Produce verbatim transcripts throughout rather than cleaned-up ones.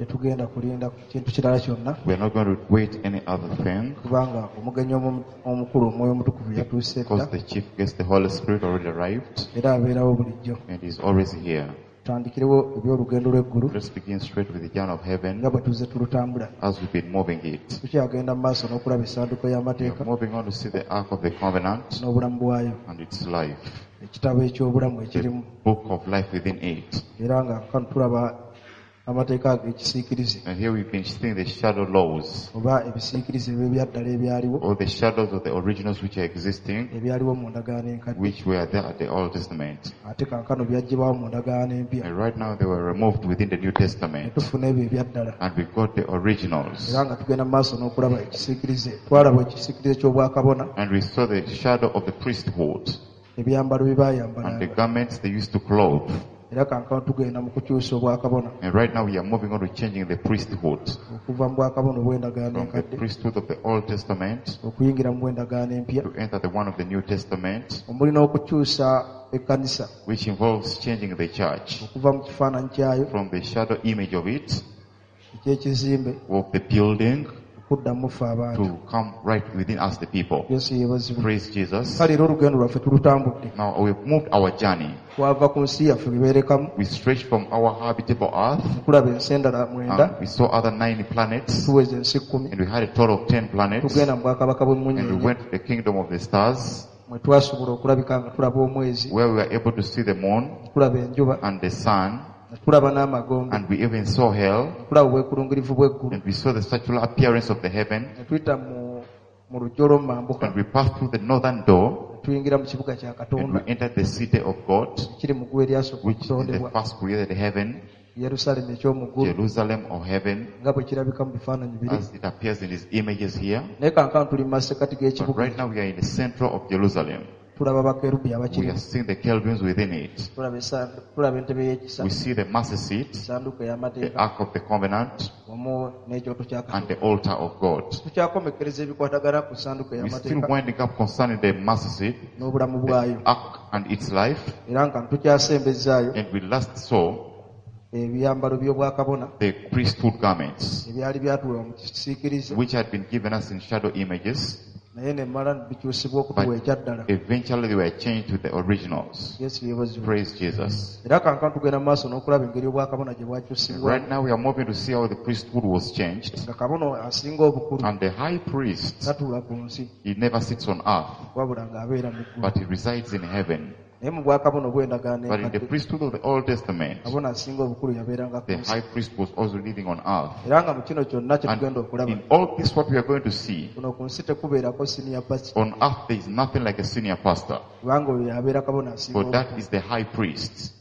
tetugenda kulinda kintu kirala kyonna We are not going to wait any other thing, kubanga omugenyi omu- omukulu omwoyo omutukuvu yatuuse because dda the chief guest, the Holy Spirit, already arrived era abeerawo bulijjo. and is always here. Tutandikirewo ebyolugendo lw'eggulu Let's begin straight with the journey of heaven nga bwe tuze tulutambula. as we've been moving it. Tukyagenda mu maaso n'okulaba essanduuko We are y'amateeka moving on to see the Ark of the Covenant n'obulamu bwayo, and its life, ekitabo eky'obulamu the ekirimu, book of life within it. era nga kano tulaba amateeka ag'ekisiikirize And here we've been seeing the shadow laws, oba ebisiikirize ebyaddala ebyaliwo or the shadows of the originals which are existing, ebyaliwo mu ndagaano enkadde, which were there at the Old Testament. ate kankano byaggyibwawo mu ndagaano empya, And right now they were removed within the New ne Testament. tufuna ebyo ebyaddala. And we got the originals. Era nga tugenda mu maaso n'okulaba ekisiikirize, twalaba ekisiikirize ky'obwakabona, And we saw the shadow of the priesthood ebyambalo bye and the baayambalanga, garments they used to clothe. era kankano tugenda mu kukyusa obwakabona And right now we are moving on to changing the priesthood. okuva mu bwakabona obw'endagaano From the enkadde priesthood of the Old Testament okuyingira mu bw'endagaano empya, to enter the one of the New Testament, omuli n'okukyusa ekkanisa which involves changing the church okuva mu kifaananyi kyayo from the shadow image of it, eky'ekizimbe of the building, okuddamu ffe abantu. to come right within us, the people. Yesu yeebazibwe. Praise Jesus. Kale era olugendo lwaffe tulutambudde, Now we've moved our journey. twava ku nsi yaffe bibeerekamu, We stretched from our habitable earth, tulaba ensi endala mwenda, and we saw other nine planets, tuweza ensi kkumi, and we had a total of ten planets, tugenda mu bwakabaka and we bw'emmunyeenye went to the kingdom of the stars, mwe twasobola okulabika nga tulaba omwezi, where we were able to see the moon tulaba enjuba, and the sun, ne tulaba n'amagombe, and we even saw hell, ne tulaba obwekulungirivu bw'eggulu, and we saw the circular appearance of the heaven, ne tuyita mu mu lujja olw'omumambuka, and we passed through the northern door, ne tuyingira mu kibuga kya and Katonda we entered the city of God, ekiri mu ggulu eryasooka which is the okutondebwa, first created heaven, Yerusaalemi eky'omu ggulu, Jerusalem or heaven, nga bwe kirabika mu bifaananyi biri. as it appears in these images here. Naye kankano tuli mu masekati But g'ekibuga, right now we are in the center of Jerusalem. tulaba bakerubi We are abakirimu, seeing the cherubims within it. tulaba esa- tulaba entebe We y'ekisa, see the mercy seat, essanduuko the ey'amateeka ark of the covenant, wamu n'ekyoto kya and Katonda. the altar of God. Tukyakomekereza ebikwatagana ku ssanduuko We're still ey'amateeka winding up concerning the mercy seat, n'obulamu the bwayo, ark and its life, era nga tukyasembezaayo and we last saw ebyambalo by'obwakabona the priesthood garments, ebyali byatuweebwa mu kisiikirize, which had been given us in shadow images, naye ne mmala bikyusibwa okutuwa but ekyaddala. eventually they were changed to the originals. Yesu yeebazibwe. Praise Jesus. Era kankano tugenda mu maaso n'okulaba engeri obwakabona gye bwakyusibwa, Right now we are moving to see how the priesthood was changed. nga kabona asinga obukulu And the high priest, tatuula ku nsi he never sits on earth, wabula ng'abeera mu ggulu. but he resides in heaven. Naye mu bwakabona obw'endagaano But in the enkadde, priesthood of the Old Testament, kabona asinga obukulu yabeeranga ku the nsi. high priest was also living on earth. Era nga mu kino kyonna kye And tugenda okulaba, in all this, what we are going to see, kuno ku nsi tekubeerako siniya pasita, on earth there is nothing like a senior pastor, kubanga oyo yabeera kabona asinga for that obukulu. is the high priest.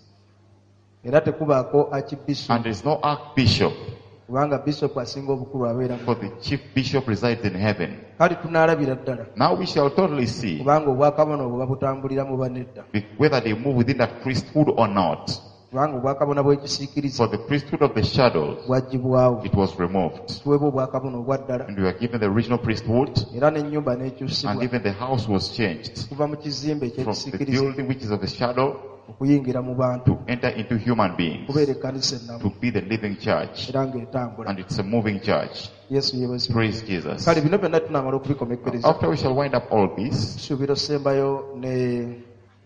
Era tekubaako akibishopu, And there is no archbishop, kubanga bishopu asinga obukulu abeera mu for the chief bishop resides in heaven. kale tunaalabira ddala, Now we shall totally see kubanga obwakabona obwo babutambulira mu banedda, whether they move within that priesthood or not. kubanga obwakabona bw'ekisiikirize For the priesthood of the shadows, bwaggyibwawo, it was removed. tuweebwa obwakabona obwa ddala, And we were given the original priesthood, era n'ennyumba and n'ekyusibwa even the house was changed okuva mu kizimbe from the eky'ekisiikirize building which is of the shadow okuyingira mu bantu, to enter into human beings, kubeera ekkanisa to ennamu be the living church. era ng'etambula. And it's a moving church. Yesu yeebazibwe. Praise Jesus. Kale bino byonna tunaamala okubikomekkereza, After we shall wind up all this, tusuubira osembayo ne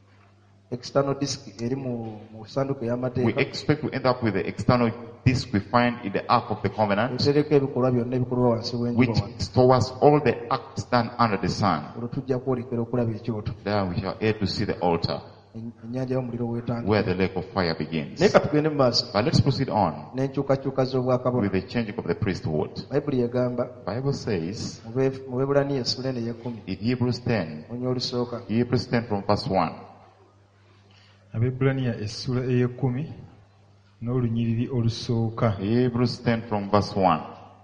external disk eri mu mu ssanduuko we ey'amateeka, expect to end up with the external disc we find in the Ark of the Covenant, etereka ebikolwa byonna ebikolwa wansi which w'enjuba wano. stores all the acts done under the sun. Olwo tujja kwolekera okulaba ekyoto, There we shall able to see the altar, en- ennyanja y'omuliro where weetangira. the lake of fire begins. Naye ka tugende mu maaso But let's proceed on n'enkyukakyuka z'obwakabona. with the changing of the priesthood. Bayibuli egamba Bible says mu Be- mu Bebulaniya essula eno ey'ekkumi in Hebrews ten, onya olusooka, Hebrews ten from verse one, Abebbulaniya essula ey'ekkumi n'olunyiriri olusooka. Hebrews ten from verse one.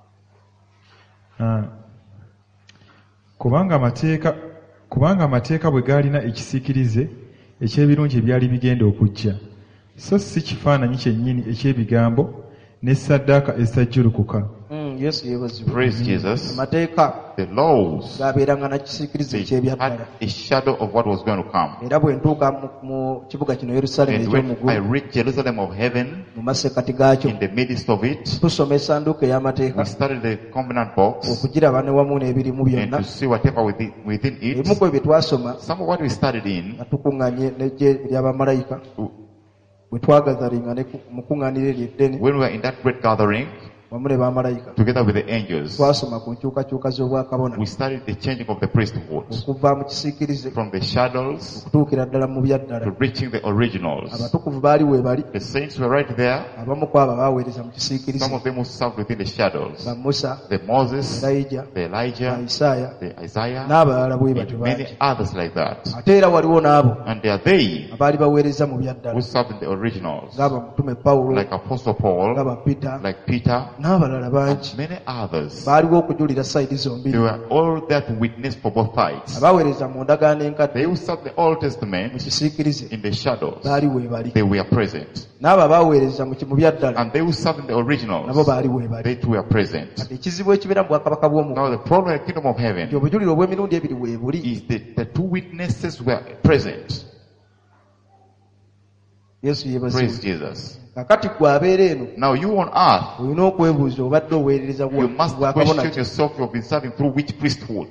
Ah. Kubanga amateeka kubanga amateeka bwe gaalina ekisiikirize eky'ebirungi ebyali bigenda okujja, so si kifaananyi kyennyini eky'ebigambo ne ssaddaaka ezitaggyulukuka. Mm, yesu yeebazibwe. Praise Jesus. amateeka The laws, gaabeeranga na kisiikirize they eky'ebyaddala had a shadow of what was going to come. era bwe ntuuka mu- mu kibuga kino yerusaalemu And when I eky'omuggulu reached Jerusalem of heaven, mu masekkati gaakyo in the midst of it, tusoma essanduuko ey'amateeka we studied the covenant box okugiraba ne wamu n'ebirimu and byonna. to see whatever within, within it. ebimu ku ebyo twasoma Some of what we studied in, nga tukuŋŋanye n'eggye ly'abamalayika bwe twagazalinga ne ku- mu kuŋŋaaniro eryo eddene when we were in that great gathering, wamu ne bamalayika together with the angels, twasoma ku nkyukakyuka z'obwakabona we studied the changing of the priesthood okuva mu kisiikirize from the shadows okutuukira ddala mu byaddala. to reaching the originals. abatukuvu baali weebali, The saints were right there. abamu ku abo baaweereza mu kisiikirize, Some of them who served within the shadows. ba musa, The Moses, elayija, the ba Elijah, isaaya the Isaiah, n'abalala bwe batyo and bangi. many others like that. ate era waliwo n'abo And they are they abaali baweereza mu who byaddala served in the originals, ng'aba mutume pawulo, like Apostle Paul, ng'aba peter like Peter, n'abalala bangi. and many others. baaliwo okujulira sayidi They zombiri. were all there to witness for both sides. abaaweereza mu ndagaano enkadde They who served the Old mu Testament kisiikirize in the shadows, baali weebali, they were present. n'abo abaaweereza mu ki- mu byaddala And they who served in the nabo originals, baali weebali. they too were present. kati ekizibu ekibeera mu bwakabaka bw'omu Now the problem in the kingdom of nti heaven obujuliro obw'emirundi ebiri weebuli. is that the two witnesses were present. yesu Praise yeebazibwe. Jesus. kakati gwe abeera eno Now you on earth, olina okwebuuza obadde oweerereza you must bwakabona question yourself, you've been serving through which priesthood?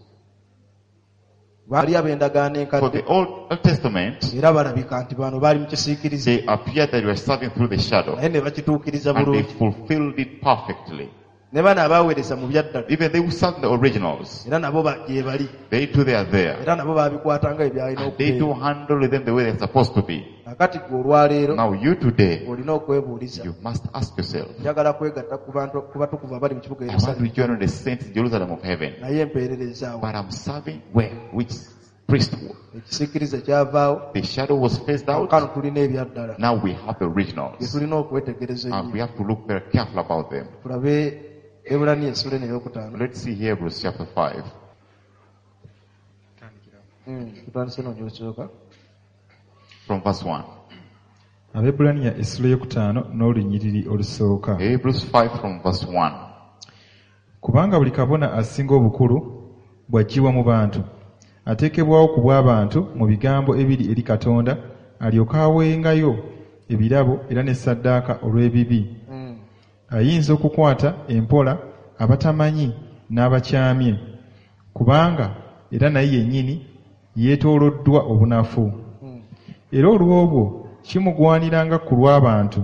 baali ab'endagaano For the enkadde Old Testament, era balabika nti bano baali mu kisiikirize they appeared that you were serving through the shadow, naye ne bakituukiriza and they bulungi. fulfilled it perfectly. ne bano abaaweereza mu byaddala Even they who served the originals, era nabo ba- gye bali, they too they are there. era nabo baabikwatanga ebyalina And they do okubeera. handle them the way they're supposed to be. kakati gwe olwaleero Now you today, olina okwebuuliza. you must ask yourself, njagala kwegatta ku bantu ku batukuvu abali mu kibuga I want to Yerusaalemi, join the saints in Jerusalem of heaven, naye empeererezaawo. but I'm serving where? Which priesthood? ekisiikirize kyavaawo, The shadow was phased out. kano tulina ebyaddala Now we have the bye originals, tulina okwetegereza and we ennyo. have to look very careful about them. tulabe ebulaniya essula eno eyokutaano. Let's see Hebrews chapter five, Mm, tutandise noonya olusooka. from verse one. Abebulaniya essula eyokutaano n'olunyiriri olusooka. Hebrews five from verse one. Kubanga buli kabona asinga obukulu bw'aggyibwa mu bantu, ateekebwawo ku bw'abantu mu bigambo ebiri eri Katonda, alyoke awengayo ebirabo era ne ssaddaaka olw'ebibi. Mm, Ayinza okukwata empola abatamanyi n'abakyamye, kubanga era naye yennyini yeetooloddwa obunafu. mm, Era olw'obwo kimugwanira nga ku lw'abantu,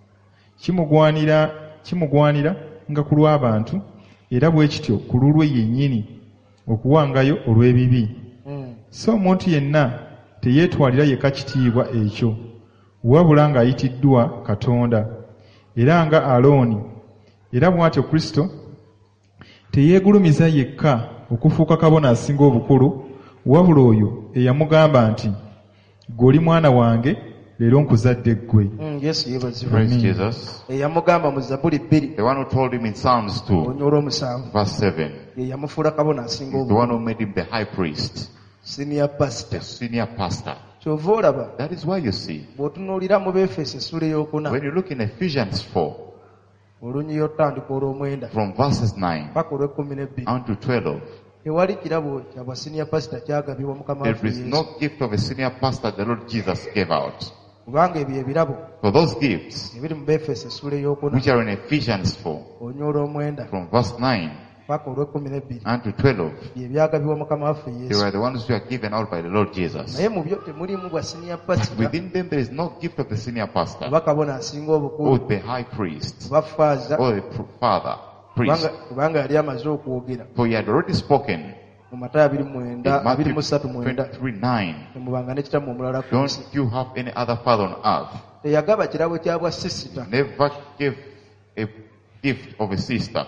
kimugwanira kimugwanira nga ku lw'abantu, era bwe kityo ku lulwe yennyini okuwangayo olw'ebibi. mm, So omuntu yenna teyeetwalira yekka kitiibwa ekyo, wabula ng'ayitiddwa Katonda, era nga Alooni. Era bw'atyo Kristo teyeegulumiza yekka okufuuka kabona asinga obukulu, wabula oyo eyamugamba nti, ggwe oli mwana wange, leero nkuzadde ggwe. mm, yesu yeebazibwe. Praise Amen. Jesus. eyamugamba mu Zabbuli bbiri The one who told him in Psalms two, onywa olw'omusanvu verse seven, ye yamufuula kabona asinga is the one obukulu, who made him the high priest, senior pastor. the senior pastor. kyova olaba That is why you see, bw'otunuulira mu Beefeso essula ey'okuna when you look in Ephesians four, olunyi otandika olw'omwenda from verses nine paka olw'ekkumi n'ebbiri, unto twelve, tewali kirabo kya bwa senior pastor kyagabibwa mukama there waffe is Yesu, no gift of a senior pastor the Lord Jesus gave out. kubanga ebyo ebirabo For those gifts, ebiri mu Beefeso essula ey'okuna which are in Ephesians four, onywa olw'omwenda from verse nine paka olw'ekkumi n'ebbiri, unto twelve, bye byagabibwa mukama waffe they Yesu. were the ones who are given out by the Lord Jesus. naye mu byo temulimu bwa senior But pastor within them there is no gift of the senior pastor, oba kabona asinga or obukulu the high priest, oba faaza, or the pr- father, priest. kubanga- kubanga yali amaze okwogera For he had already spoken mu Matayo abiri mu in mwenda Matthew abiri mu ssatu mwenda, twenty-three nine, temubanga ne kitammwe omulala ku nsi. don't you have any other father on earth? teyagaba kirabo kya bwa sisita, Never gave a gift of a sister.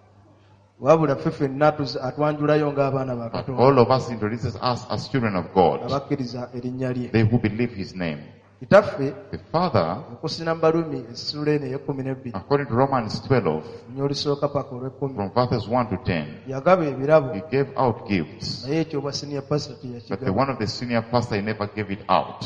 wabula ffe ffenna atuzi- atwanjulayo ng'abaana ba But Katonda all of us introduces us as children of God, abakkiriza erinnya lye. they who believe his name. kitaffe The Father, okusina mu Balumi essula eno ey'ekkumi n'ebbiri according to Romans twelve, nnyo olusooka paka olw'ekkumi, from verses one to ten, yagaba ebirabo he gave out gifts. naye ekyobwa senior pastor But the teyakigaba, one of the senior pastor, he never gave it out.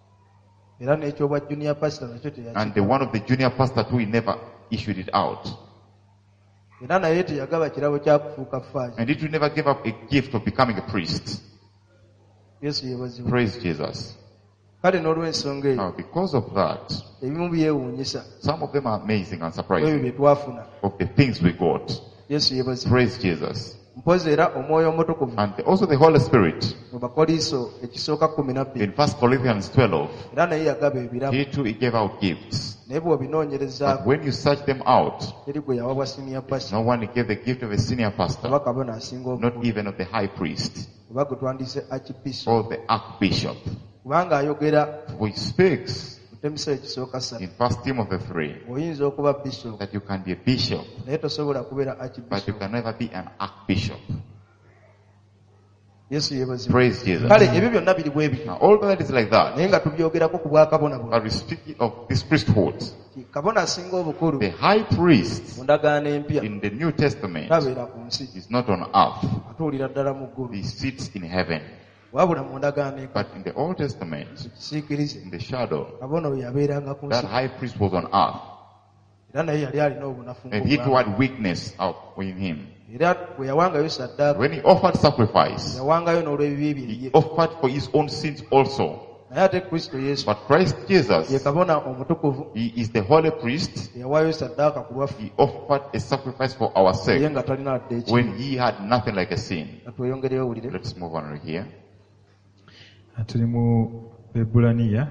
era n'ekyobwa junior pastor nakyo And the teyakigaba. one of the junior pastor too, he never issued it out. era naye teyagaba kirabo kya kufuuka faazi. And it will never give up a gift of becoming a priest. Yesu yeebazibwe. Praise Jesus. Kale n'olw'ensonga eyo Now, because of that, ebimu byewuunyisa some of them are amazing and ebyo surprising bye twafuna. of the things we got. Yesu yeebazibwe. Praise Jesus. Mpozi era omwoyo omutukuvu And also the Holy Spirit mu Bakoliso ekisooka kumi na bbiri in First Corinthians twelve, era naye yagaba ebirabo he too he gave out gifts. naye bw'obinoonyerezaako But when you search them out, teri gwe yawabwa siniya pasi no one gave the gift of a senior pastor, oba kabona asinga not obukulu even of the high priest oba gwe twandise archbishop or the archbishop. kubanga ayogera For he speaks mu Timoseewo ekisooka ssatu in First Timothy three oyinza okuba bishop that you can be a bishop, naye tosobola kubeera but you archbishop. can never be an archbishop. Yesu yeebazibwe. Praise Jesus. Kale ebyo byonna biri bwe bityo Now, all that is like that, naye nga tubyogerako ku bwakabona bwe are we speaking of this priesthood? kabona asinga obukulu The high priest mu ndagaano empya in the New Testament tabeera ku nsi is not on earth. atuulira ddala mu ggulu He sits in heaven. wabula mu ndagaano eka But in the Old Testament, kisiikirize in the shadow, kabona oyo yabeeranga ku that nsi high priest was on earth. era naye yali alina obunafu And he too nk'obwami. had weakness out in him. era bwe yawangayo saddaaka When he offered sacrifice, yawangayo n'olw'ebibi bye he ye offered for his own sins also. naye ate kristo yesu But Christ ye Jesus, kabona omutukuvu he is the holy priest. yawaayo saddaaka ku lwaffe He offered a sacrifice for our ye sake nga talina wadde eki when he had nothing like a sin. atweyongereyo owulire Let's move on here. tuli mu Ebulaniya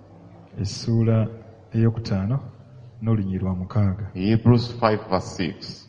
essuula eyokutaano n'olunyi lwa mukaaga. Hebrews five verse six.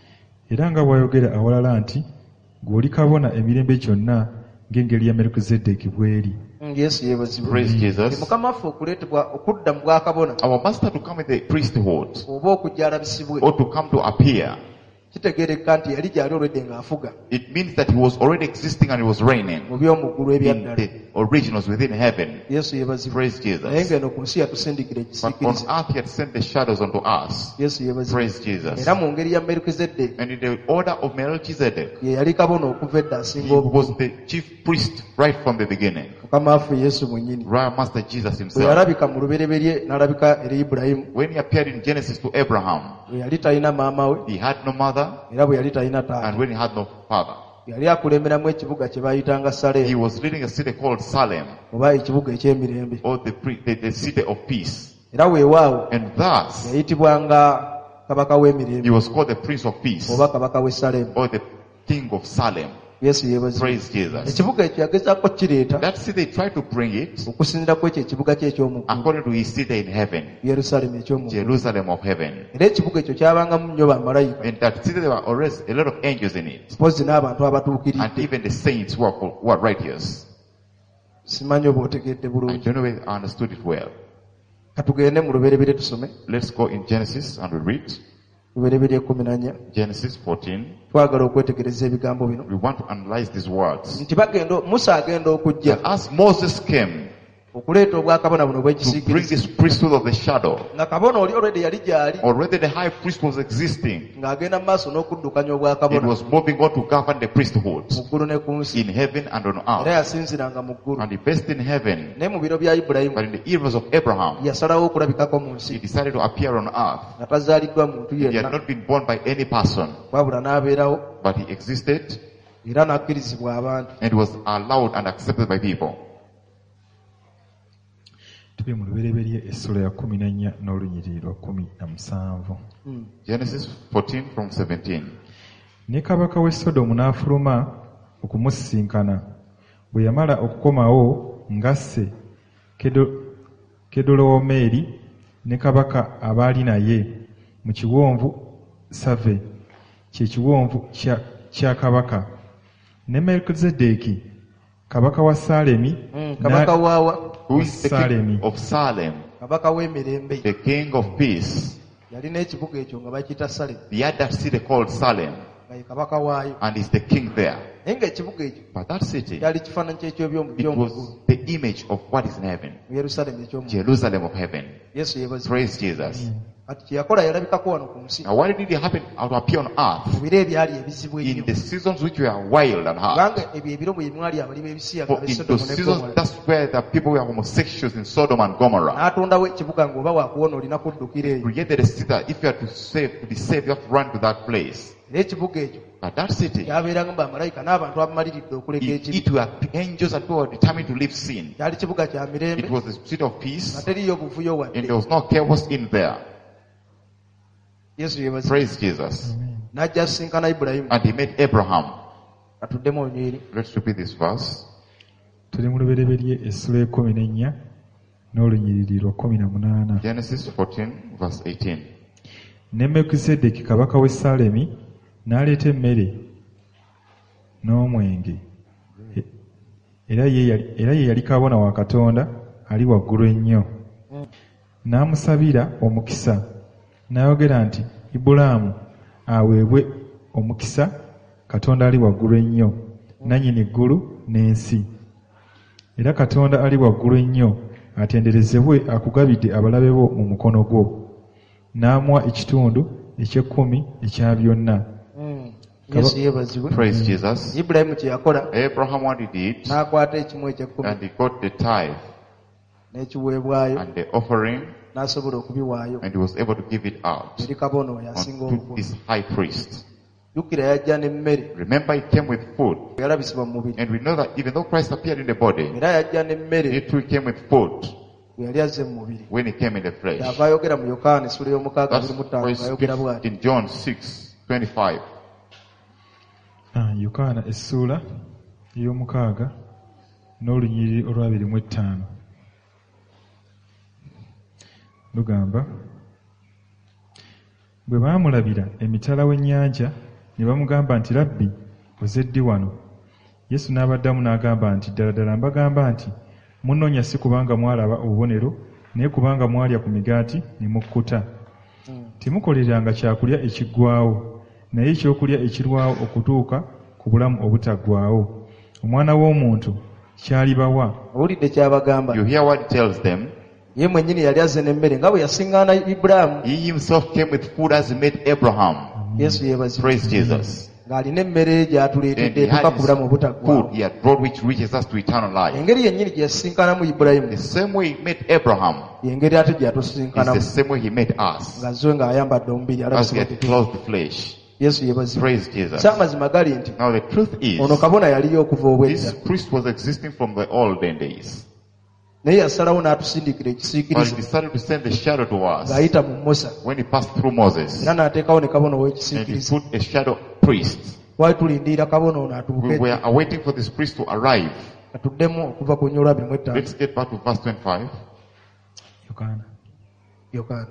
Era nga bw'ayogera awalala nti gw'oli kabona emirembe gyonna ng'engeri ya Merukizeddeeki bw'eri. yesu yeebazibwe Praise Ye Jesus. mukama waffe okuleetebwa okudda mu bwakabona Our master to come in the priesthood oba okujja alabisibwe or to come to appear, kitegeereka nti yali gyali olwedde ng'afuga it means that he was already existing and he was reigning mu by'omu ggulu in ebyaddala. the originals within heaven. yesu yeebazibwe Praise naye Jesus. ng'eno ku nsi yatusindikira But on ekisiikirize. earth he had sent the shadows unto us. yesu yeebazibwe Praise Jesus. era mu ngeri ya Merukizeddeeki And in the order of Melchizedek, ye yali kabona okuva edda he asinga obukulu. was the chief priest right from the beginning. mukama waffe yesu mwennyini Right, Master Jesus bwe himself. yalabika mu lubereberye n'alabika eri ibulayimu When he appeared in Genesis to Abraham, bwe yali talina maama we he had no mother, era bwe yali talina and taata when he had no father, yali akulemberamu ekibuga kye baayitanga he Saleemu was leading a city called Salem, oba ekibuga eky'emirembe or the, pre- the, the city of peace. era weewaawo And thus, yayitibwanga kabaka he w'emirembe was called the Prince of Peace, oba kabaka w'e Saleemu. or the King of Salem. yesu yeebazibwe. Praise Jesus. ekibuga ekyo yagezaako kireeta That city, they tried to bring it okusinziira ku ekyo ekibuga kye eky'omuggulu according to his city in heaven, yerusaalemu eky'omuggulu Jerusalem of heaven. era ekibuga ekyo kyabangamu nnyo bamalayika In that city, there were always a lot of angels in it, mpozi n'abantu and abatuukiridde. even the saints who are, who are righteous. simanyi oba otegedde I bulungi. don't know if I understood it well. katugende mu lubereberye tusome Let's go in Genesis and we read lubereberye kumi na nnya Genesis fourteen. twagala okwetegereza ebigambo bino We want to analyze these words. nti bagenda musa agenda okujja That as Moses came okuleeta obwakabona buno to bring obw'ekisiikirize this priesthood of the shadow, nga kabona oli olwedde yali gyali already the high priest was existing. ng'agenda mu maaso n'okuddukanya It obwakabona was moving on to govern the priesthood mu ggulu ne ku nsi in heaven and on era earth. yasinziranga mu ggulu And he based in heaven, naye mu biro bya ibulayimu but in the eras of Abraham, yasalawo okulabikako mu he nsi decided to appear on earth. nga tazaaliddwa muntu He had yenna not been born by any person, wabula n'abeerawo but he existed era n'akkirizibwa abantu. and was allowed and accepted by people. Tuli mu lubereberye essula ya kumi na nnya n'olunyiriri lwa kumi na musanvu. Hmm. Genesis fourteen from seventeen. Ne kabaka w'e Sodomu n'afuluma okumusisinkana. Bwe yamala okukomawo ng'asse Kedo- Kedoloomeeri ne kabaka abaali naye mu kiwonvu Save, kye kiwonvu kya, kya kabaka. Ne Melkizeddeeki kabaka wa Salemi Hmm. kabaka waawa Who is the king Salem. of Salem, kabaka w'emirembe the king of peace? yalina ekibuga ekyo nga bakiyita Salemu He had that city called Salem, nga ye kabaka waayo and he's the king there. naye ng'ekibuga ekyo But that city, kyali kifaananyi ky'ekyoby'omu- it was by'omuggulu the image of what is in heaven, mu Yerusaalemu eky'omu Jerusalem of heaven. yesu yeebazibwe. Praise Jesus. ati kye yakola yalabikako wano ku nsi Now, why did it happen to appear on earth mu biro ebyali ebizibu in ennyo the seasons which were wild and hard? kubanga ebyo ebiro bwe mwali abali b'ebisiyaga For ab'e in Sodomu those ne seasons, Gomora that's where the people were homosexuals in Sodom and Gomorrah. n'atondawo ekibuga ng'oba wakuwona olina kuddukira eyo Created a city that if you are to save, to be saved, you have to run to that place. era ekibuga ekyo But that city, kyabeeranga mu bamalayika n'abantu abamaliridde okuleka it, ekibi it were angels and people were determined to leave sin. kyali kibuga kya It mirembe was a city of nga peace, teriyo buvuyo and wadde there was no chaos in there. yesu yebazi Praise Jesus. n'ajja asisinkana ibulayimu And he met Abraham. atuddemu onyeri Let's repeat this verse. tuli mu lubereberye essula ekkumi n'ennya n'olunyiriri lwa kkumi na munaana. Genesis fourteen, verse eighteen. Ne Mekisedeki kabaka w'e Salemi n'aleeta emmere n'omwenge, E- era ye yali- era ye yali kabona wa Katonda ali waggulu ennyo. N'amusabira omukisa, n'ayogera nti, Ibulaamu aweebwe omukisa Katonda ali waggulu ennyo, nannyini eggulu n'ensi. Era Katonda ali waggulu ennyo atenderezebwe akugabidde abalabe bo mu mukono gwo. N'amuwa ekitundu eky'ekkumi ekya byonna. yesu yeebazibwe Praise Jesus. ibulayimu kye yakola Abraham what he did, n'akwata ekimu ekyekkumi and he got the tithe n'ekiweebwayo and the offering, n'asobola okubiwaayo and he was able to give it out eri kabona oyo asinga unto obukulu his high priest. jjukira yajja n'emmere Remember, he came with food, yalabisibwa mu mubiri and we know that even though Christ appeared in the body, era yajja n'emmere he too came with food bwe yali azze mu mubiri when he came in the flesh. kyava ayogera mu yokaana essula y'omukaaga That's abiri mu why ttaano he ng'ayogera speaks bw'ati in John six twenty-five. Ah, Yokaana essuula ey'omukaaga n'olunyiriri olwabiri mu ttaano lugamba, bwe baamulabira emitala w'ennyanja ne bamugamba nti, Labbi, oze ddi wano? Yesu n'abaddamu n'agamba nti, ddala ddala mbagamba nti munnoonya si kubanga mwalaba obubonero, naye kubanga mwalya ku migaati ne mukkuta. Temukoleranga kyakulya ekiggwaawo, naye ekyokulya ekirwawo okutuuka ku bulamu obutaggwaawo. Omwana w'omuntu kyalibawa. owulidde kyabagamba You hear what he tells them? ye mwennyini yali azze n'emmere nga bwe yasiŋŋaana ibulaamu He himself came with food as he met Abraham. yesu yeebazibwe Praise Jesus. ng'alina emmere And gy'atuleetedde he etuuka had ku bulamu his obutaggwaawo food he had brought which reaches us to eternal life. engeri yennyini gye yasisinkanamu ibulayimu The same way he met Abraham yengeri ate is the gy'atusinkanamu same way he met us, nga zwe ng'ayambadde omubiri as he alabisibwa had tuti clothed the flesh. yesu yeebazibwe Praise Jesus. si amazima gali nti Now the truth is, ono kabona yaliyo okuva obwedda this priest was existing from the olden days, naye yasalawo n'atusindikira but he ekisiikirize decided to send the shadow to us ng'ayita mu musa when he passed through Moses, era n'ateekawo ne kabona and he ow'ekisiikirize put a shadow priest. twali tulindirira kabona ono We atuuke were awaiting for this priest to arrive. atuddemu okuva ku nnyolwa abiri mu etaano Let's get back to verse twenty-five. Yokaana. yokaana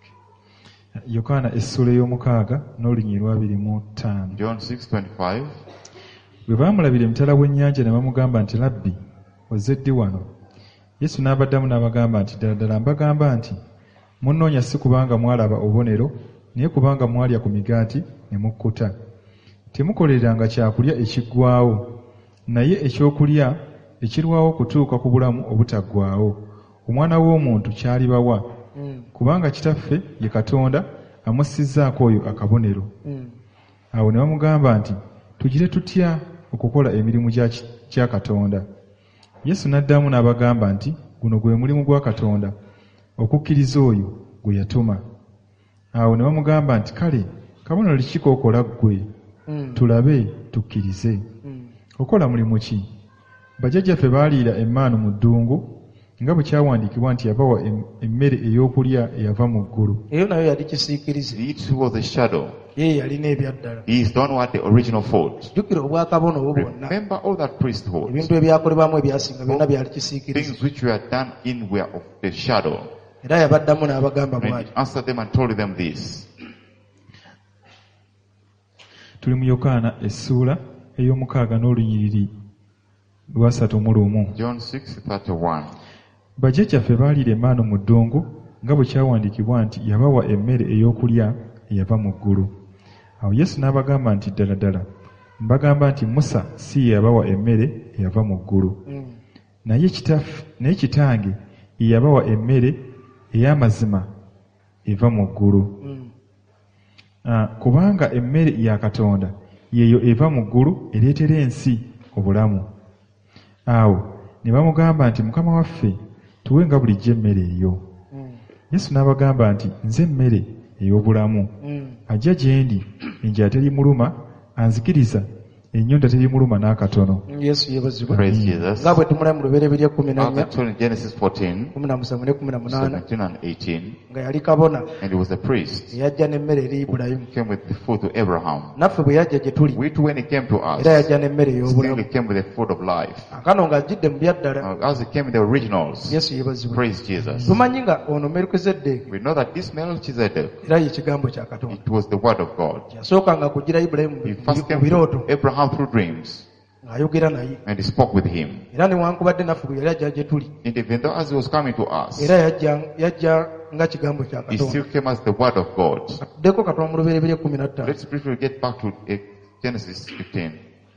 Yokaana essula ey'omukaaga n'olunyiriri lwabiri mu ttaano. John six twenty-five. Bwe baamulabira emitala w'ennyanja ne bamugamba nti, Labbi, ozze ddi wano? Yesu n'abaddamu n'abagamba nti, ddala ddala mbagamba nti munnoonya si kubanga mwalaba obubonero, naye kubanga mwalya ku migaati ne mukkuta. Temukoleranga kyakulya ekiggwaawo, naye ekyokulya ekirwawo okutuuka ku bulamu obutaggwaawo. Omwana w'omuntu kyalibawa, kubanga kitaffe ye Katonda amussizzaako oyo akabonero. Awo ne bamugamba nti, tugire tutya okukola emirimu gya ki- gya Katonda? Yesu n'addamu n'abagamba nti, guno gwe mulimu gwa Katonda, okukkiriza oyo gwe yatuma. Awo ne bamugamba nti, kale kabonero ki k'okola ggwe? Tulabe tukkirize. Okola mulimu ki? Bajjajjaffe baaliira emmaanu mu ddungu, nga bwe kyawandiikibwa nti yabawa em- emmere ey'okulya eyava mu ggulu. eyo nayo yali kisiikirize It was a shadow. ye yalina ebyaddala He is done what the original food. jjukira obwakabona obwo bwonna Remember all that priesthood. ebintu ebyakolebwamu ebyasinga byonna byali kisiikirize Things which were done in were of the shadow. era yabaddamu n'abagamba And he bw'ati answered them and told them this. Tuli mu Yokaana essuula ey'omukaaga n'olunyiriri lwasatu mu lumu. John six thirty-one. Bajjajjaffe baaliira emmaanu mu ddungu, nga bwe kyawandiikibwa nti yabawa emmere ey'okulya eyava mu ggulu. Awo Yesu n'abagamba nti, ddala ddala mbagamba nti Musa si ye yabawa emmere eyava mu ggulu, naye kitaffe naye Kitange ye yabawa emmere ey'amazima eva mu ggulu. Mm. Ah, kubanga emmere ya Katonda yeeyo eva mu ggulu ereetera ensi obulamu. Awo ne bamugamba nti Mukama waffe tuwenga bulijjo emmere eyo. Mm. Yesu n'abagamba nti nze mmere ey'obulamu. Mm. Ajja gye ndi enjala terimuluma, anzikiriza ennyonta terimuluma n'akatono. Yesu yeebazibwe. Praise Jesus. Nga bwe tumula mu lubereberye kumi na As nnya I told in Genesis fourteen, kumi na musanvu ne kumi na munaana seventeen and eighteen, nga yali kabona and he was a priest eyajja n'emmere eri Ibulayimu. who came with the food to Abraham. Naffe bwe yajja gye tuli We too, when he came to us, era yajja n'emmere still ey'obulamu. he came with the food of life. Akano ng'ajjidde mu byaddala. Now, as he came in the originals, Yesu yeebazibwe. praise Jesus. Tumanyi nga ono Merukizeddeeki We know that this Melchizedek, era ye kigambo kya Katonda. it was the word of God. Yasookanga kugira Ibulayimu He first mu came birooto to Abraham through dreams, ng'ayogera naye. and he spoke with him. Era newankubadde naffe bwe yali ajja gye tuli And even though as he was coming to us, era yajja yajja nga kigambo kya he still Katonda. came as the word of God. Tuddeko Katonda mu lubereberye kumi na ttaano. Let's briefly get back to uh, Genesis fifteen.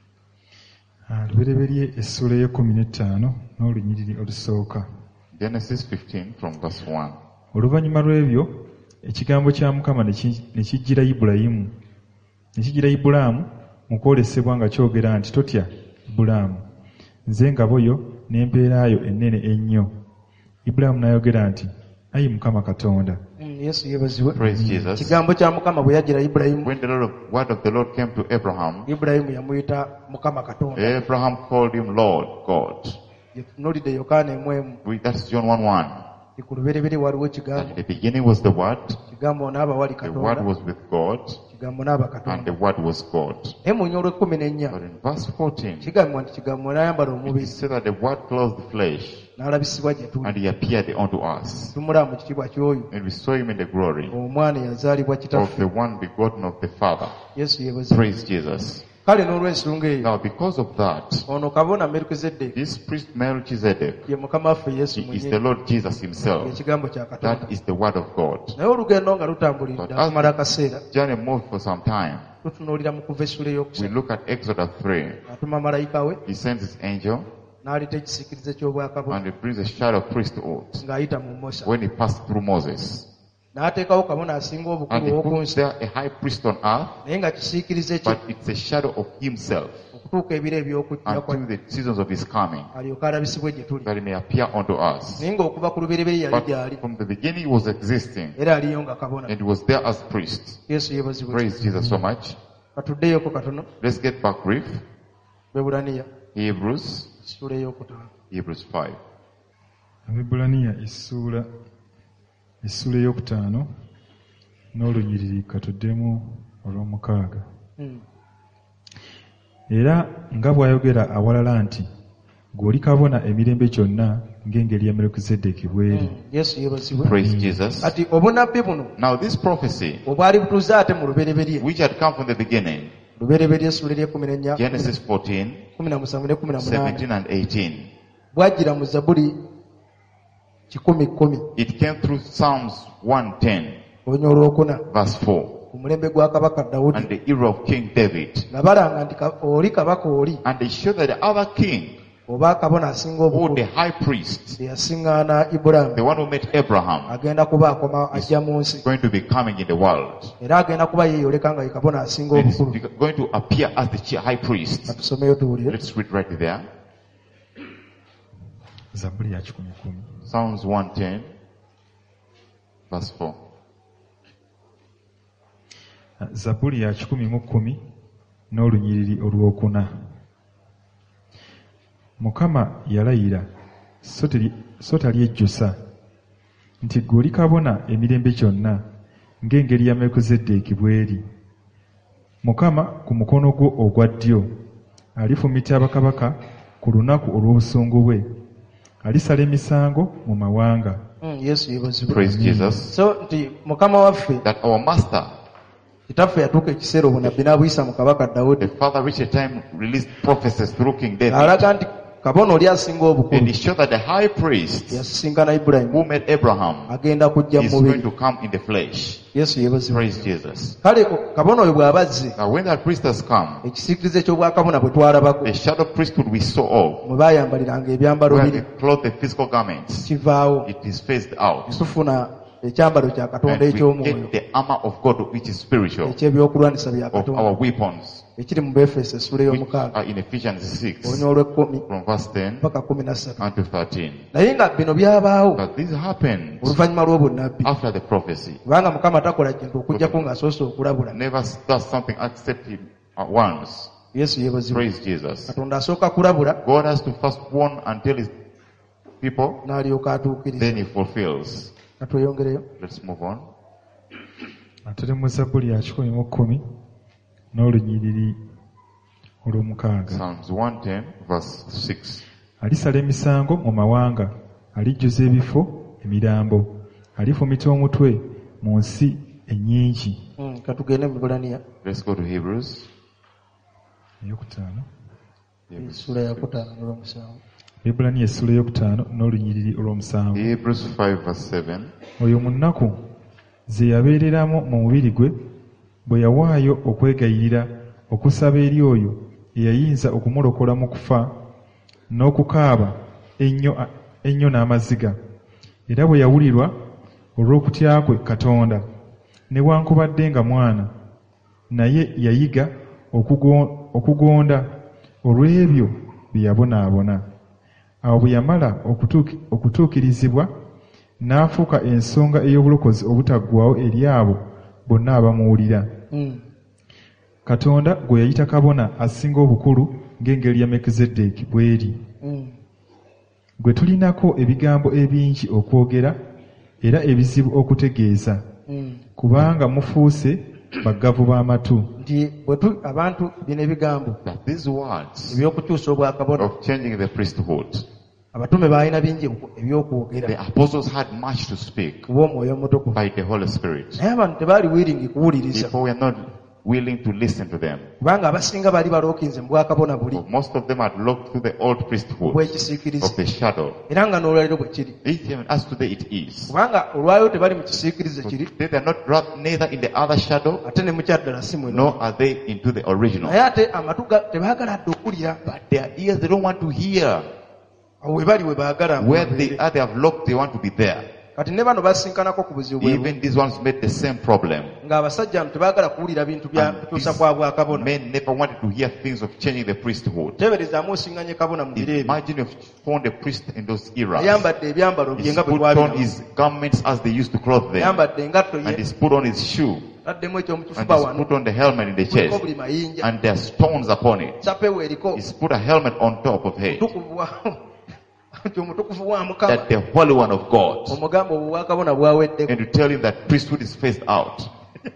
Ah, lubereberye essula ey'ekkumi n'ettaano n'olunyiriri olusooka. Genesis fifteen from verse one. Oluvannyuma lw'ebyo ekigambo kya Mukama ne ki- ne kijjira Ibulayimu ne kijjira Ibulaamu mu kwolesebwa nga kyogera nti totya Ibulaamu, nze ngabo yo n'empeera yo ennene ennyo. Ibulaamu n'ayogera nti ayi Mukama Katonda. Mm, Yesu yeebazibwe. Praise Jesus. Kigambo kya Mukama bwe yajjira Ibulayimu, When the Lord of, word of the Lord came to Abraham, Ibulayimu yamuyita Mukama Katonda. Abraham called him Lord God. Gye tutunuulidde Yokaana emu emu. We- That's John one one. Ti ku lubereberye waliwo That in kigambo. the beginning was the Word, Kigambo n'aba wali the Word Katonda. was with God, Kigambo n'aba and Katonda. the Word was God. Naye mu nnyolo ekkumi n'ennya But in verse fourteen, kigambibwa nti kigambo n'ayambala it omubiri said that the Word clothed the flesh, n'alabisibwa gye tuli. and he appeared unto us. Tumulaba mu kitiibwa ky'oyo And we saw him in the glory omwana eyazaalibwa of kitaffe. the one begotten of the Father. Yesu yeebazibwe. Praise Jesus. Kale n'olw'ensonga eyo Now, because of that, ono kabona Merukizeddeeki this priest Melchizedek, ye mukama waffe Yesu he is the mwenyewe, Lord Jesus himself. ekigambo kya Katonda. That is the Word of God. Naye olugendo nga lutambulidde But akumala as akaseera the journey moved for some time, tutunuulira mu kuva essula we ey'okusatu look at Exodus three. atuma malayika we He sends his angel, n'aleeta ekisiikirize ky'obwakabona and he brings a shadow of priesthood ng'ayita mu Musa, when he passed through Moses. n'ateekawo kabona asinga And obukulu he ow'oku put nsi, there a high priest on earth, naye nga kisiikirize kye but it's a shadow of himself okutuuka ebiro eby'okujja kwa until the seasons of his coming, alyoke alabisibwe gye tuli. that he may appear unto us. Naye ng'okuva ku lubereberye yali But gy'ali from the beginning he was existing, era aliyo nga kabona. and he was there as priest. Yesu yeebazibwe. Praise Jesus so much. Katuddeyoko katono. Let's get back brief. Bebulaniya Hebrews, essula ey'okutaano. Hebrews five. Abebulaniya essuula essula ey'okutaano n'olunyiriri katuddemu olw'omukaaga. Mm. Era nga bw'ayogera awalala nti gw'oli kabona emirembe gyonna ng'engeri ya Merukizeddeeki bw'eri. Mm. Yesu yeebazibwe. Praise Jesus. Kati obunabbi buno Now this prophecy, obwali butuuze ate mu lubereberye which had come from the beginning, lubereberye essula ery'ekkumi n'ennya Genesis fourteen, kumi na musanvu ne kumi na munaana seventeen and eighteen, bwajjira mu Zabuli kikumi kkumi it came through Psalms one ten, olunya olwokuna verse four, ku mulembe gwa kabaka Dawudi and the era of King David. nga balanga nti ka- oli kabaka oli And they showed that the other king, oba kabona asinga or the obukulu high priest, eyasiŋŋaana Ibulaamu the one who met Abraham, agenda kuba akoma ajja mu nsi is going to be coming in the world. era agenda kuba yeeyoleka nga ye kabona asinga And is obukulu. going to appear as the chi- high priest. Katusomeyo tuwulire. Let's read right there. Zabbuli ya kikumi kumi. Psalms one ten, verse four. Zabbuli ya kikumi mu kkumi n'olunyiriri olwokuna. Mukama yalayira so teri- so talyejjusa nti ggwe oli kabona emirembe gyonna ng'engeri ya Merukizeddeeki bw'eri. Mukama ku mukono gwo ogwa ddyo alifumita bakabaka ku lunaku olw'obusungu bwe, alisala emisango mu mawanga. Mm, Yesu yeebazibwe. Praise Jesus. So nti mukama waffe That our master, kitaffe yatuuka ekiseera obunabbi n'abuyisa mu kabaka Dawudi the father reached a time released prophecies through King David. alaga nti kabona oli asinga And obukulu he showed that the high priest yasisinkana Ibulayimu who met Abraham agenda kujja mu is going mubiri. to come in the flesh. Yesu yeebazibwe. Praise Jesus. Kale o- kabona oyo bw'aba azze Now when that priest has come, ekisiikirize ky'obwakabona bwe twalabako the shadow priesthood we saw of, mwe baayambaliranga ebyambalo where biri they clothed the physical garments, kivaawo it is phased out. tufuna ekyambalo kya katonda And we eky'omwoyo get the armor of God which is spiritual, ekyebyokulwanisa bya of our katonda weapons, ekiri mu Befeso essula which ey'omukaaga are in Ephesians six, olunya olw'ekkumi from verse ten paka kumi na ssatu unto thirteen. naye nga bino byabaawo But this happened oluvannyuma lw'obunnabbi after the prophecy. kubanga mukama takola kintu okujjako ng'asoose okulabula Never does something except him at once. yesu yeebazibwa Praise Jesus. katonda asooka kulabula God has to first warn and tell his people, n'alyoka atuukiriza then he fulfills. katweyongereyo Let's move on. Ate mu Zabbuli ya kikumi mu kkumi n'olunyiriri olw'omukaaga. Psalms one ten verse six. Alisala emisango mu mawanga, alijjuza ebifo emirambo, alifumita omutwe mu nsi ennyingi. Mm, katugende mu Ibbulaniya Let's go to Hebrews. Eyokutaano. essula yakutaano n'olwomusanvu Ibbulaniya essula eyokutaano n'olunyiriri olw'omusanvu. Hebrews five verse seven. Oyo mu nnaku ze yabeereramu mu mubiri gwe, bwe yawaayo okwegayirira okusaba eri oyo eyayinza okumulokola mu kufa, n'okukaaba ennyo ennyo n'amaziga. Era bwe yawulirwa olw'okutya kwe Katonda, newankubadde nga mwana, naye yayiga okugo- okugonda olw'ebyo bye yabonaabona. Awo bwe yamala okutuuki- okutuukirizibwa, n'afuuka ensonga ey'obulokozi obutaggwaawo eri abo bonna abamuwulira. Mm. Katonda gwe yayita kabona asinga obukulu ng'engeri ya Melkizeddeeki bw'eri, Mm. gwe tulinako ebigambo ebingi okwogera era ebizibu okutegeeza, Mm. kubanga mufuuse baggavu b'amatu. nti bwe tu abantu bino ebigambo That these words eby'okukyusa obwakabona of changing the priesthood, abatume baalina bingi oku- the ebyokwogera apostles had much to speak kuba omwoyo omutukuvu by the Holy Spirit. naye abantu tebaali wiringi kuwuliriza People were not willing to listen to them. kubanga abasinga baali balookinze mu bwakabona buli For most of them had looked to the old priesthood bw'ekisiikirize of the shadow. era nga n'olwaliro bwe kiri Even as today it is. kubanga olwaliro tebali mu kisiikirize kiri Today they are not ra- neither in the other shadow, ate ne mukyaddala si mweno nor are they into the original. naye ate amatu ga- tebaagala adde okulira But their ears, they don't want to hear. awo we bali we baagala Where babeere. they are, they have looked, they want to be there. kati ne bano basinkanako ku buzibu bwe Even these ones made the same problem. ng'abasajja bano tebaagala kuwulira bintu bya And kukyusa these kwa bwakabona men never wanted to hear things of changing the priesthood. teeberezaamu osiŋŋanye kabona mu biro ebyo Imagine if you found a priest in those eras. ayambadde ebyambalo bye He's nga bwe put on twabiramu his garments as they used to clothe them. ayambadde engatto And ye he's put on his shoe. taddemu ekyomu And kifuba he's wano put on the helmet in the kuliko chest. buli mayinja And there are stones upon it. sapewo eriko He's put a helmet on top of it. omutukuvu wa nti omutukuvu wa mukama That the Holy One of God. omugamba obwo bwakabona bwaweddeko And to tell him that priesthood is phased out.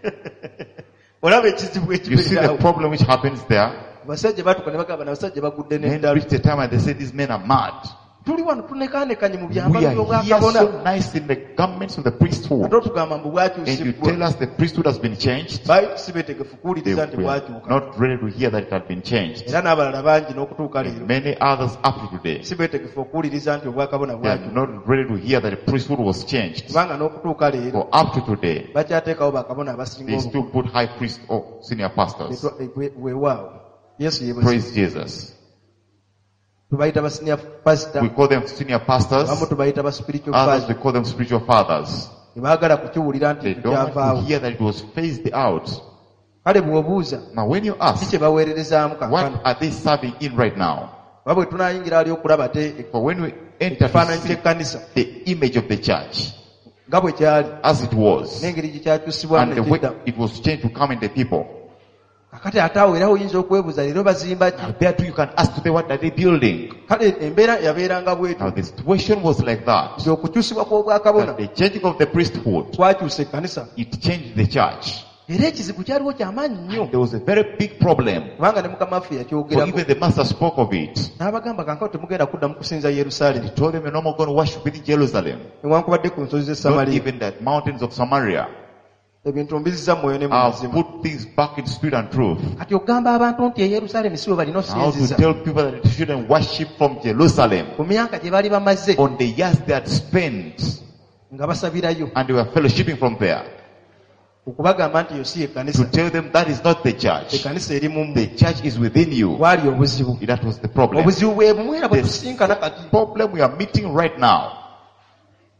olaba ekizibu You see the ekibeerawo problem which happens there? abasajja batuka ne bagamba abasajja bagudde Men n'eddalu reach the time and they say these men are mad. tuli wano tunekaanekanye mu We byambalo are here by'obwakabona so nice in the garments of the priesthood. ate otugamba mbu And you tell bwakyusibwa us the priesthood has been changed? baali si beetegefu They kuwuliriza nti were bwakyuka not ready to hear that it had been changed. era n'abalala bangi n'okutuuka And leero many others up to today, si beetegefu okuwuliriza nti obwakabona they are bwakyuka not ready to hear that the priesthood was changed. kubanga n'okutuuka leero For up to today, bakyateekawo bakabona abasinga they still put high priests or senior pastors. weewaawo yesu yeebazibwa Praise Jesus. tubayita ba senior pastor We call them senior pastors. abamu tubayita ba spiritual Others, we pastor call them spiritual fathers. tebaagala kukiwulira nti They don't want kyavaawo to hear that it was phased out. kale bw'obuuza Now when you ki ask, kye baweererezaamu kakano what are they serving in right now? oba bwe tunaayingira ali okulaba te For when we enter ekifaananyi to see ky'ekkanisa the image of the church nga bwe kyali as it was, n'engeri gye kyakyusibwamu and the way nekidda it was changed to come in the people. kakati ate awo era oyinza okwebuuza leero bazimba ki Now there too you can ask today, what are they building? kale embeera yabeeranga Now bwetu the situation was like that. nti okukyusibwa kw'obwakabona That the changing of the priesthood, kwakyusa ekkanisa it changed the church. era ekizibu kyaliwo kyamaanyi nnyo There was a very big problem. kubanga ne mukama waffe For yakyogerako even the master spoke of it. n'abagamba kankao temugenda kudda mu kusinza He yerusaalemi told them, you're no more going to worship within Jerusalem. newankubadde ku nsozi z'e Not samaliya even the mountains of Samaria. ebintu mbizizza mu mwoyo ne mu I've mazima put things back in spirit and truth. kati ogamba abantu nti e yerusaalemi si we balina How to okusinziza tell people that they shouldn't worship from Jerusalem ku myaka gye baali bamaze on the years they had spent nga basabirayo and they were fellowshipping from there. okubagamba nti yo si To ekkanisa tell them that is not the church. ekkanisa eri mu The church is within you. bwali obuzibu That was the problem. obuzibu bwe bumwe era bwe The tusinkana kati problem we are meeting right now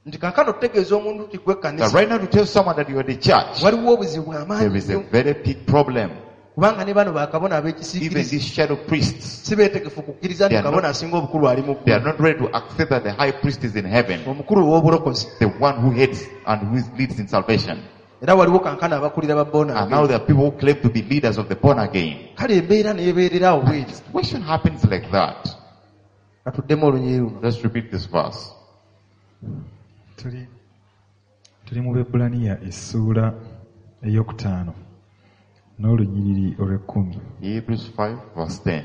nti kankano tutegeeza omuntu nti gwe That kanisa right now to tell someone that you are the church, waliwo obuzibu there bw'amaanyi is a nnyo. very big problem. Kubanga ne bano bakabona Even ab'ekisiikirize these shadow priests, si beetegefu kukkiriza nti They are kabona not- asinga obukulu ali mu they are ggulu, not ready to accept that the high priest is in heaven, omukulu ow'obulokozi. the one who heads and who leads in salvation. Era waliwo kankana abakulira ba bona. And now there are people who claim to be leaders of the born again. Kale embeera neebeererawo bweti. Situation happens like that. Katuddemu olunyiri luno. Let's repeat this verse. tuli tuli mu Bebbulaniya essuula ey'okutaano n'olunyiriri olw'ekkumi. Hebrews five verse ten.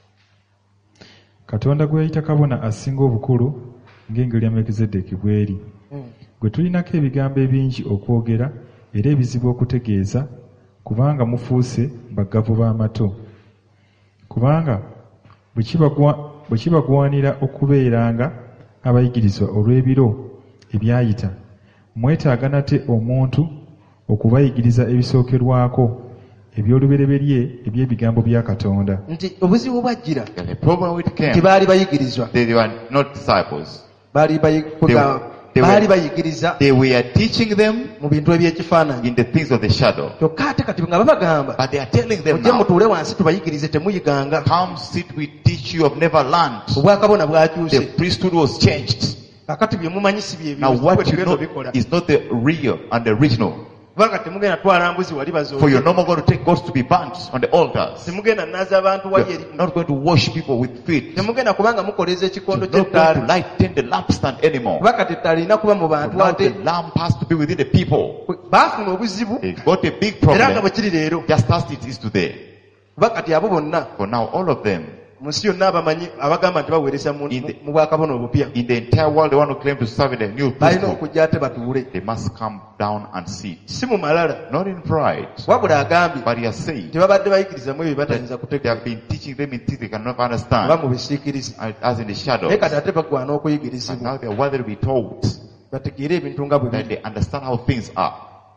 Katonda gwe yayita kabona asinga obukulu ng'engeri ya Melkizeddeeki bw'eri, Mm. gwe tulinako ebigambo ebingi okwogera era ebizibu okutegeeza, kubanga mufuuse baggavu b'amato. Kubanga bwe kibagwa- bwe kibagwanira okubeeranga abayigirizwa olw'ebiro ebyayita, mwetaaga nate omuntu okubayigiriza ebisookerwako eby'olubereberye eby'ebigambo bya Katonda. Nti obuzibu bwajjira And the problem with nti came, baali bayigirizwa. they were not disciples. Baali bayi- kuga- they were- baali bayigiriza They were teaching them mu bintu eby'ekifaananyi. in the things of the shadow. Kyokka ate kati nga babagamba But they are telling them mujje now, mutuule wansi tubayigirize temuyiganga. come sit, we teach you, have never learned. Obwakabona The bwakyuse. priesthood was changed. Kakati bye mumanyi si bye Now byo. what you Tugenda know obikola. is not the real and the original. Kubanga temugenda twala mbuzi wali For you're bazooke. no more going to take gods to be burnt on the altars. Temugenda naza abantu wali eri. You're not going to wash people with feet. Temugenda kubanga mukoleza ekikondo You're not going to ky'ettaala. lighten the lampstand anymore. Kuba kati ettaala erina kuba mu But bantu now the ate. lamp has to be within the people. Baafuna obuzibu They got a big era nga problem, bwe kiri leero. just as it is today. Kuba kati abo bonna For now, all of them, mu nsi yonna abamanyi abagamba nti baweereza mu In the- mu bwakabona obupya in the entire world, the one who claim to serve in the new balina priesthood, okujja ate batuule. they must come down and sit. Si mu malala. Not in pride, Wabula agambye but he has said tebabadde bayigirizamu ebyo batayinza that they kutegeera have been teaching them in things they cannot oba understand, mu bisiikirize. as in the shadows. Naye kati ate bagwana And okuyigirizibwa now they are worthy to be told bategeere ebintu nga bwe that biri. they understand how things are.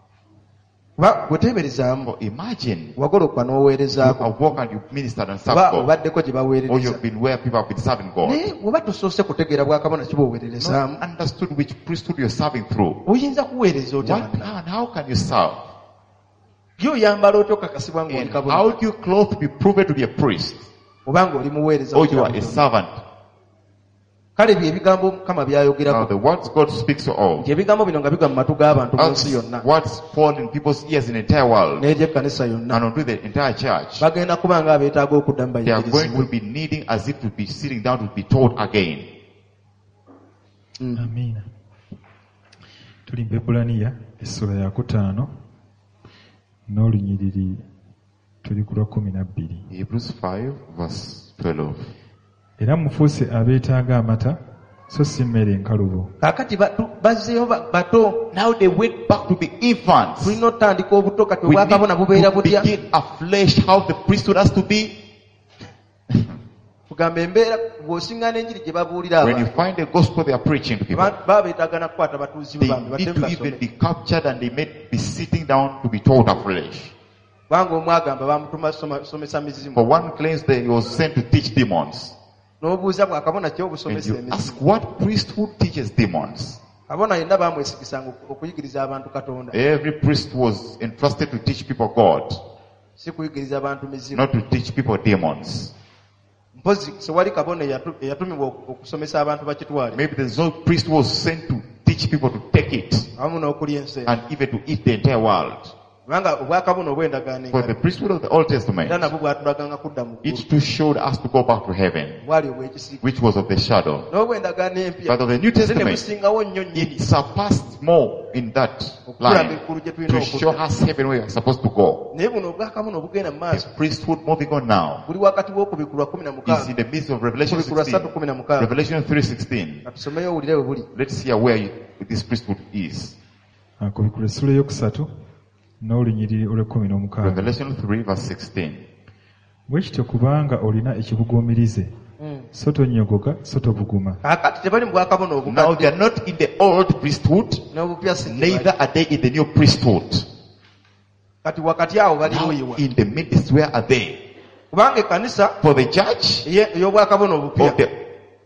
Kuba gweteeberezaamu For imagine wagolokwa you n'oweerezaako have walked and you've ministered and oba served God, obaddeko gye or baweerereza. you've been where people have been serving God. Naye bw'oba tosoose kutegeera bwakabona kibaweererezaamu Not understood which priesthood you're serving through. oyinza kuweereza otya What banna? and how can you serve? ye oyambala otya okakasibwa ng'oli And kabona how do you clothe to be proven to be a priest? oba ng'oli muweereza Or otya you are a Katonda? servant? Kale bye ebigambo Mukama Now byayogerako the words God speaks to all. nti ebigambo bino nga bigwa mu matu g'abantu mu nsi As yonna words fall in people's ears in the entire world n'egy'ekkanisa yonna and onto the entire church, bagenda kuba nga abeetaaga okuddamu they are going to bayigirizibwe. be needing as if to be sitting down to be taught again. Mm. Amiina. Tuli mu Bebbulaniya essula ya kutaano n'olunyiriri tuli ku lwa kumi na bbiri. Hebrews five verse twelve. Era mufuuse abeetaaga amata so si mmere enkalubo. Kaakati batu- bazzeeyo ba- bato Now they went back to be infants. tulina otutandika obuto kati We need obwakabona bubeera to butya begin afresh how the priesthood has to be. kugamba embeera bw'osiŋŋaana enjiri gye babuulira When you abantu find the gospel they are preaching to people, Ba- baba beetaaga na kukwata batuuzi they bambi need badde to even basome be captured and they may be sitting down to be taught afresh. kubanga omu agamba bamutuma soma- somesa mizimu For one claims that he was sent to teach demons. n'obuuza bwakabona kye And obusomesa you emizimu ask what priesthood teaches demons? kabona yenna bamwesigisanga oku- okuyigiriza abantu katonda Every priest was entrusted to teach people God, si kuyigiriza abantu mizimu not to teach people demons. mpozi sewali kabona eyatu- eyatumibwa oku- okusomesa abantu bakitwale Maybe there's no priest who was sent to teach people to take it awamu n'okulya ensi and even to eat the entire world. kubanga obwakabona obw'endagaano For the engabi priesthood of the Old Testament, era nabwo bwatulaganga kudda mu ggulu it too showed us to go back to heaven, bwali obw'ekisiiko which was of the shadow. n'obw'endagaano empya But of the New ate ne Testament, busingawo nnyo it nnyini surpassed more in that okulaga line ekkulu gye tulina to show okudda us heaven where we are supposed to go. naye buno obwakabona obugenda mu The maaso priesthood moving on now buli wakati w'okubikulwa kumi na is in mukaaga the midst of Revelation kubikulwa ssatu sixteen. kumi na mukaaga Revelation three sixteen. katusomeyo owulire we buli Let's see where you- this priesthood is. Akubikula essula eyokusatu n'olunyiriri olw'ekkumi n'omukaaga. Revelation three verse sixteen. Bwe kityo kubanga olina ekibuguumirize so tonnyogoga so tobuguma. kaakati tebali mu bwakabona Now obukadde they are not in the old priesthood, n'obupya si neither are they in the new priesthood. kati wakati awo Now baliruyiwa in the midst, where are they? kubanga ekkanisa For the church eye- ey'obwakabona obupya of the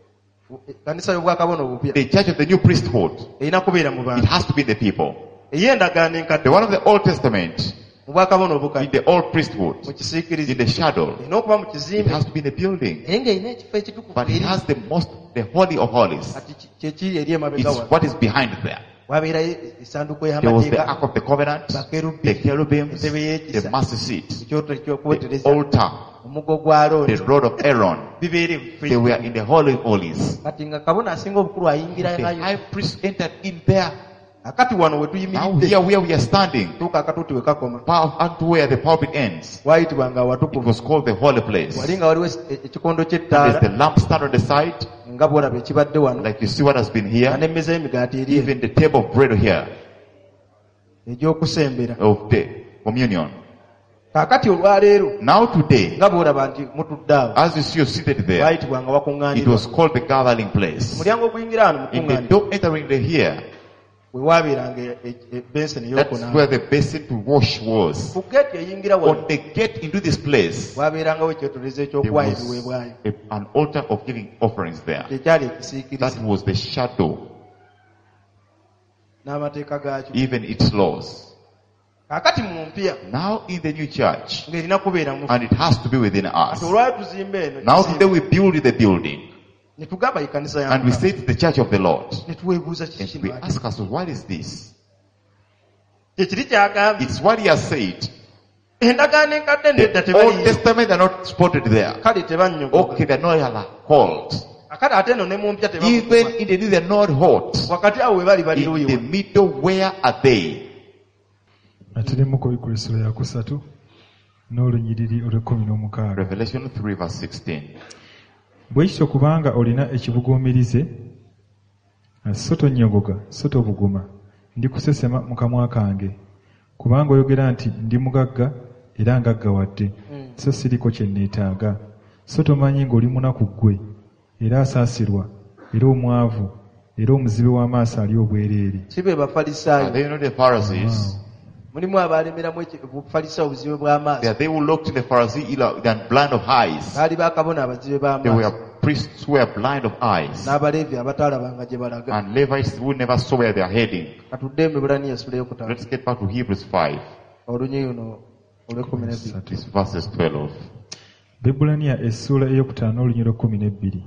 Kanisa y'obwakabona obupya The church of the new priesthood, erina kubeera mu it bantu. has to be the people. Ey'endagaano The enkadde one of the Old Testament, mu bwakabona in obukadde the old priesthood, mu in kisiikirize the shadow, erina okuba mu it kizimbe has to be in the building. naye ng'erina ekifo ekitukuvu But it eri has the most, the holy of holies. kati ki- kyekiri eri emabega It's wano. what is behind there. Wabeerayo essanduuko There was the y'amateeka, Ark of the Covenant, Bakerubi, the cherubims, entebe y'ekisa, the mercy seat, ekyoto the eky'okwetereza, altar, omugo gwa Alooni, the rod of Aaron. bibeere ebifo They were ekitukuvu. in the holy of holies. Kati nga kabona asinga obukulu ayingira The nayo. high priest entered in there. Akati wano we Now tuyimiridde here where we are standing, tuuka akatuuti we kakoma pow- unto where the pulpit ends, wayitibwanga it awatukuvu. was called the holy place. Wali nga waliwo e- ekikondo There's ky'ettaala the lampstand on the side, nga bw'olaba ekibadde wano, like you see what has been nga here. n'emmeza y'emigaati eri Even the table of bread here, egy'okusembera. of the communion. Kaakati olwaleero Now today, nga bw'olaba nti mutudde awo, as you see you seated there, wayitibwanga it wakuŋŋaanirwa. was called the gathering place. Omulyango oguyingira wano In the mukuŋŋaanirwa door entering the here, we waabeeranga e- e- e- benseni that's y'okunaaba. where the basin to wash was. Ku geeti eyingira On wano the gate into this place, waabeerangawo ekyetolezo there ekyokuwaayo was ebiweebwayo. a- an altar of giving offerings there. Kyekyali That ekisiikirize was the shadow, n'amateeka gaakyo. even its laws. Kaakati mu mpya Now in the new church, ng'erina kubeera mu and it has to be within us. kati olwali tuzimba eno Now tuzimba, today we build the building, ne tugamba ekkanisa ya and we Mukama. say it's the church of the Lord. Ne tuweebuuza kiki And we kino ate? ask ourselves, what is this? Kye kiri kyagambye It's what he has said. endagaano enkadde nedda The Old tebaliyo Testament, they're not spotted there. kale tebannyogoga. Okay, they're not called. Akati ate eno ne mu mpya Even tebakuba. in the new, they're not hot. Wakati awo we bali bali In luuyi the wano. middle, where are they? atulemu ku bikolesero ya kusatu n'olunyiriri olw'ekkumi n'omukaaga. Revelation three verse sixteen. Bwe kityo kubanga olina ekibuguumirize, so tonnyogoga so tobuguma, ndikusesema mu kamwa kange. Kubanga oyogera nti ndi mugagga era ngaggawadde, so siriko kye neetaaga. So tomanyi ng'oli munaku ggwe, era asaasirwa, era omwavu, era omuzibe w'amaaso ali obwereere. Si be Are bafalisaayo, they not the Pharisees? mulimu abalemeramu eki- obufalisaayo obuzibe They bw'amaaso. are they who looked to the Pharisee than blind of eyes. Baali bakabona abazibe They were b'amaaso priests who were blind of eyes. n'abaleevi abataalabanga gye balaga. And Levites who never saw where they are heading. Katudde Mebulaniya essula eyokutaano Let's get back to Hebrews five. olunyi luno olw'ekkumi n'ebbiri. It's verses twelve. Bebulaniya essuula ey'okutaano olunyiri lw'ekkumi n'ebbiri.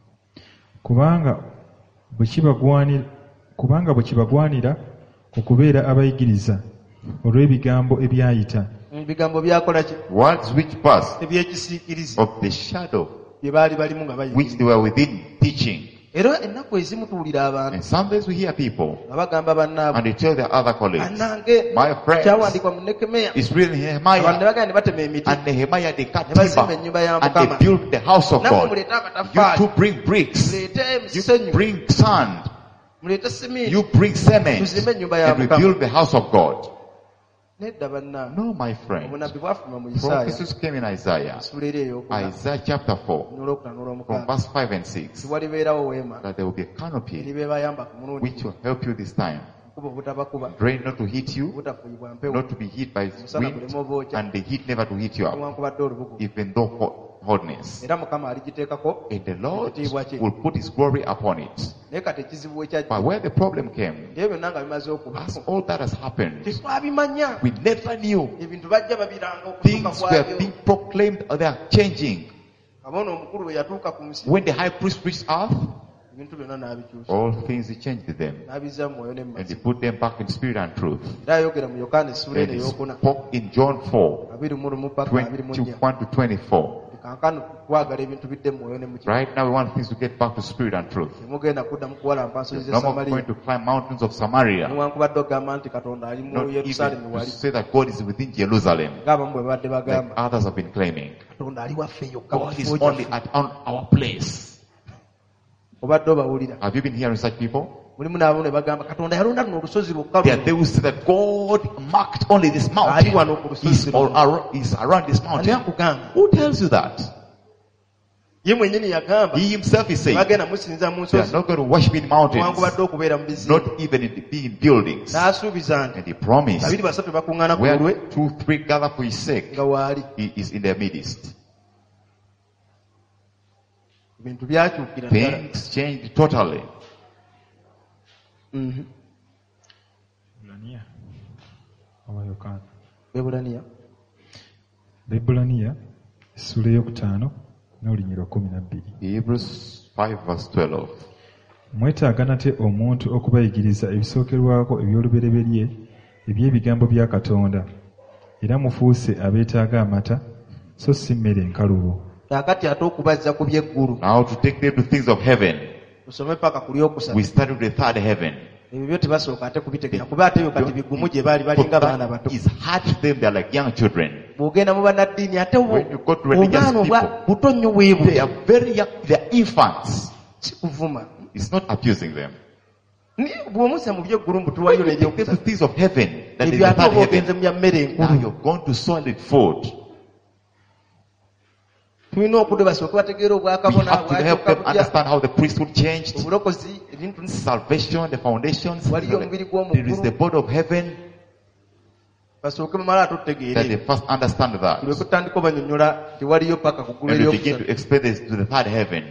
Kubanga bwe kibagwanira kubanga bwe kibagwanira okubeera abayigiriza olw'ebigambo ebyayita, Ebigambo byakola ki? Words which passed Ebyekisiikirize of the shadow bye baali balimu nga which bayigiriza. they were within teaching. Era ennaku ezimu tuwulira abantu And sometimes we hear people nga bagamba bannaabwe, and they tell their other colleagues, bannange my friends, kyawandiikwa mu Nekemeya, it's written in abantu ne Nehemiah. bagenda ne batema emiti, And Nehemiah they cut ne bazimba timber ennyumba ya and Mukama. they built the house of Nammwe God. muleete You amataffaali, too bring bricks. muleete You musenyu, bring sand. muleete simiti, You bring cement. tuzimbe ennyumba ya And we Mukama. build the house of God. Nedda bannaabwe, No, my friend. obunabbi bwafuluma mu Isaaya Prophecies came in Isaiah. essula eri ey'okuna Isaiah chapter four, n'olwokuna from n'olwomukaaga. verse five and six. Tiwalibeerawo weema That there will be a canopy eribeebayamba ku mulundi which will help you this time. kuba obutabakuba, Rain not to hit you, obutafuuyibwa mpewo, not to be hit by omusana wind, guleme obookya, and the heat never to hit you up, newankubadde olubugu. even though hot, hotness. Era Mukama aligiteekako And the Lord ekitiibwa kye. will put His glory upon it. Naye kati ekizibu we kyajja, But where the problem came, naye byonna nga bimaze okuba, as all that has happened, tetwabimanya. we never knew. Ebintu bajja babiranga okutuuka Things were kwabyo. being proclaimed, they are changing. Kabona omukulu bwe yatuuka ku nsi, When the high priest reached earth, ebintu byonna n'abikyusa, all things He changed them. n'abizza mu mwoyo And He n'emmazima. put them back in spirit and truth. Era ayogera mu Yokaana essula And eno He ey'okuna, spoke in John four, abiri mu lumu paka abiri mu nnya. twenty-one to twenty-four. Kaakano twagala ebintu bidde mu mwoyo ne mu kimu. Right now we want things to get back to spirit and truth. Temugenda kuddamu kuwalampa nsozi z'e No more Samaliya, going to climb mountains of Samaria. newankubadde ogamba nti Katonda ali mu Not Yerusaalemi even to wali, say that God is within Jerusalem, ng'abamu bwe babadde like bagamba. others have been claiming. Katonda ali waffe yokka mu God is kifo only kyaffe. at on our place. Obadde obawulira. Have you been hearing such people? Mulimu n'abamu ne bagamba Katonda yalonda luno olusozi lwokka There are luno. they who say that God marked only this Ali mountain. wano ku lusozi He's, all luno. ar- he's around this Ani mountain. akugamba? Who tells you that? Ye mwennyini yagamba He himself is saying bagenda musinza mu they are nsozi not going to worship in mountains, newankubadde okubeera mu bizimbe. not even in, be in buildings. N'asuubiza nti And He promised, babiri basatu bakuŋŋaana ku where lulwe two, three gather for His sake, nga waali. He is in their midst. Bintu byakyukira ddala. Things changed totally. Mhm. Ebulaniya oba Yokaana? Ebulaniya. Ebulaniya essula ey'okutaano n'olunyiri lwa kumi na bbiri. Hebrews five verse twelve. Mwetaaga nate omuntu okubayigiriza ebisookerwako eby'olubereberye eby'ebigambo bya Katonda, era mufuuse abeetaaga amata so si mmere enkalubo. Kaakati ate okubazza ku by'eggulu. Now to take them to things of heaven. Tusome paka ku lyokusatu. We started with the third heaven. Ebyo byo tebasooka ate kubitegeera kuba ate yo kati bigumu gye baali balinga baana bato. It's hard to them, they're like young children. Bw'ogenda mu bannaddiini ate When you go to religious obwana obwa people, buto nnyo bwebu. They are very young, they are infants. Sikuvuma. It's not abusing them. Bw'omussa mu by'eggulu mbutuwayo When you take them to n'ebyokusatu. things of heaven, that is Ebyo the ate third oba ogenze heaven. mu bya mmere Now enkulu. you're going to solid food. Tulina okude basooke bategeera We obwakabona have to help them understand how the priesthood changed. obulokozi ebintu Salvation, the foundations. Waliyo omubiri gw'omukulu. There is the board of heaven. basooke bamala ate That they otutegeere. first understand that. Tulwe kutandika obanyonnyola tewaliyo paka ku ggulu And we begin to eryokusatu. explain this to the third heaven.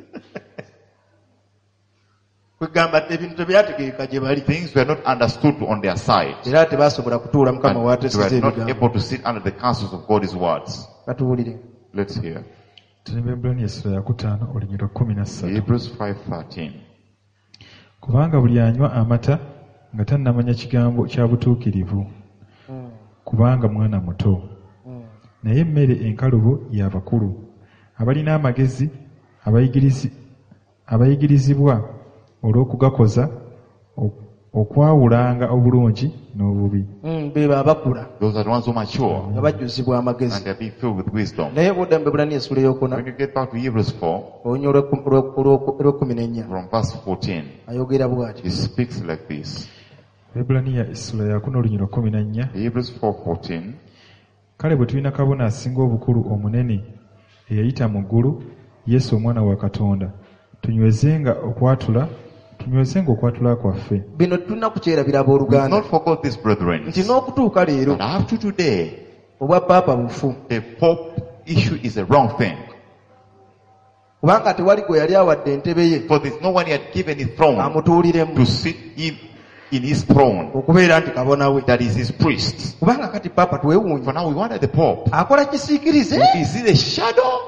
Kwegamba ebintu tebyategeeka gye bali. Things were not understood on their side. Era tebasobola kutuula And Mukama they w'ateeseza were not ebigambo. able to sit under the counsels of God's words. Katuwulire. Let's hear. Tuli mu Ebulaniya essula ya kutaano olunyiri lwa kumi na ssatu. Hebrews five thirteen. Kubanga buli anywa amata nga tannamanya kigambo kya butuukirivu, kubanga mwana muto. Naye emmere enkalubo y'abakulu, abalina amagezi, abayigirizi- abayigirizibwa olw'okugakoza ok- okwawulanga obulungi n'obubi. Mm, be abakula Those are the ones who mature nga bajjuzibwa and amagezi. they're being filled with wisdom. Naye bw'odda mu Ebulaniya essula ey'okuna When you get back to Hebrews four, olunya olw'ekkumi n'ennya from verse fourteen, ayogera bw'ati. he speaks like this. Ebulaniya essula ya kuna olunyiri lwa kumi na nnya. Hebrews four fourteen. Kale bwe tulina kabona asinga obukulu omunene eyayita mu ggulu, Yesu omwana wa Katonda, tunywezenga okwatula tunywezenga okwatula kwaffe. Bino tulina kukyerabira Do abooluganda not forget this, brethren. nti n'okutuuka leero And up to today, obwa paapa bufu, the Pope issue is a wrong thing. kubanga tewali gwe yali awadde entebe ye For there's no one he had given his throne amutuuliremu to sit him in his throne. okubeera nti kabona we. That is his priest. Kubanga kati paapa For twewuunya now we wanted the Pope. akola kisiikirize Is he the shadow?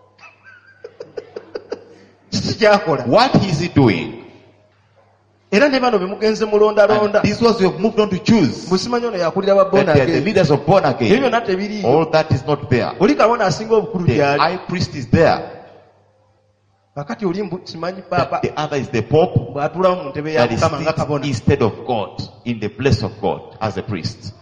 kiki kyakola. What is he doing? Era ne bano be mugenze And mulondalonda these ones we have moved on to choose. musimanyi ono yakulira ba That they are the bonage leaders of born ebyo again. byonna tebiriiyo. All that is not there. Oli kabona asinga obukulu The gyali high priest is there. kakati oli mbu simanyi paapa The other is the Pope bw'atuulawo mu ntebe ya that is Mukama nga sits kabona. instead of God, in the place of God as a priest.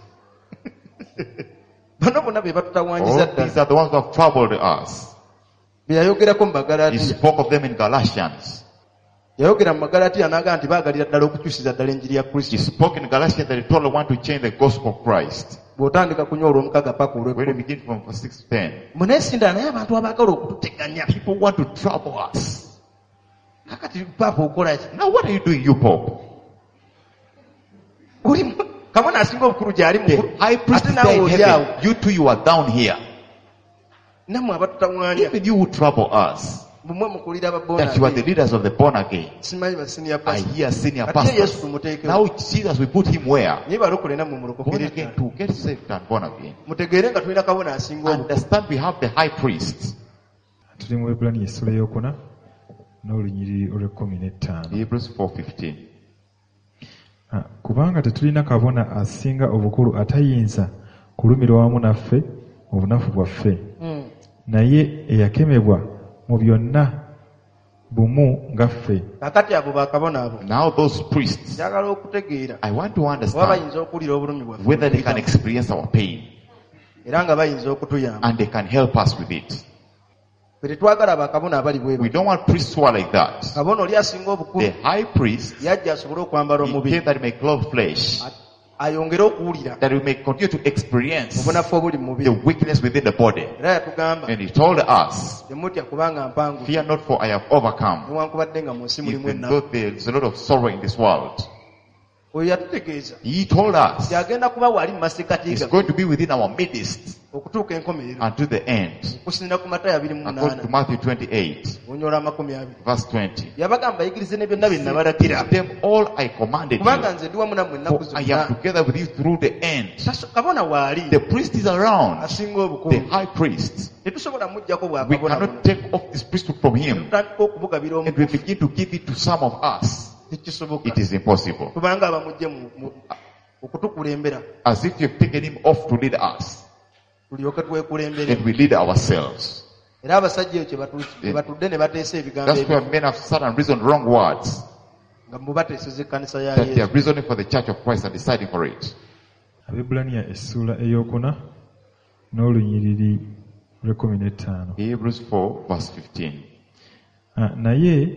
Bano bonna be batutawaanyiza All ddala. these are the ones who have troubled us. Be yayogerako mu He Bagalatiya. spoke of them in Galatians. Yayogera mu Magalatiya n'agamba nti baagalira ddala okukyusiza ddala enjiri ya He Kristo. spoke in Galatians that he told them want to change the gospel of Christ. Bw'otandika kunywa olw'omukaga paka When we olw'ekkumi. begin from verse six to ten, Muneesindala naye abantu abaagala okututeganya. people want to trouble us. Kakati paapa okola ki? Now what are you doing, you Pope? Oli mu- kabona asinga obukulu gy'ali The mukulu. high priest Ate is naawe there in oli awo. heaven. You too, you are down here. Nammwe abatutawaanya. Even you who trouble us, Bumwe mukulira that you are the ababona. leaders of the born again. Simanyi ba senior I pastor. hear senior Ate Yesu pastors. tumuteekewo. Now Jesus, we put him where? Naye balokole nammwe Born mulokokere again ddala. to get saved and born again. Mutegeere nga tulina kabona asinga obukulu. Understand we have the high priest. Tuli mu Ebulaniya essula ey'okuna n'olunyiri olw'ekkumi n'ettaano. Hebrews four fifteen. Ah, kubanga tetulina kabona asinga obukulu atayinza kulumirwa wamu naffe obunafu bwaffe, Mm. naye eyakemebwa mu byonna bumu nga ffe. Kakati abo bakabona abo Now those priests, njagala okutegeera I want to oba understand bayinza okuwulira obulumi bwaffe whether they can experience our pain era nga bayinza okutuyamba. and they can help us with it. Ffe tetwagala bakabona abali bwe We batyo. don't want priests who are like that. Kabona oli asinga obukulu The high priest, yajja asobole okwambala he omubiri came that he may clothe flesh, ayongere okuwulira that we may continue to experience obunafu obuli mu the mubiri. weakness within the body. Era yatugamba And he told us, temutya kubanga mpangu fear not, for I have overcome. newankubadde nga mu nsi mulimu Even ennaku. though there is a lot of sorrow in this world. Oyo yatutegeeza He told us nti agenda kuba wali mu masekkati he's gaffe going to be within our midst. okutuuka enkomerero until the end. okusinziira ku Matayo abiri mu According to munaana Matthew twenty-eight, onyola amakumi abiri verse twenty. yabagamba bayigirize ne byonna bye nabalagira Them all I commanded kubanga you, nze ndi wamu nammwe ennaku for I am zonna. together with you through the end. Taso- kabona waali The priest is around, asinga the obukulu high priest. tetusobola mujjako We bwakabona cannot take off this priesthood from him tutandika okubugabira and we omukufu begin to give it to some of us. tekisoboka It is impossible. tubanga abamujje mu- mu- okutukulembera As if you've taken him off to lead us, tulyoke twekulembere and we lead ourselves. era abasajja eyo kye batu- kye batudde ne bateesa ebigambo That's why ebyo men have sat and reasoned wrong words, nga mubateeseza ekkanisa ya that they Yesu. are reasoning for the church of Christ and deciding for it. Abebulaniya essuula eyokuna n'olunyiriri lw'ekumi n'ettaano. Hebrews four verse fifteen. Ah, naye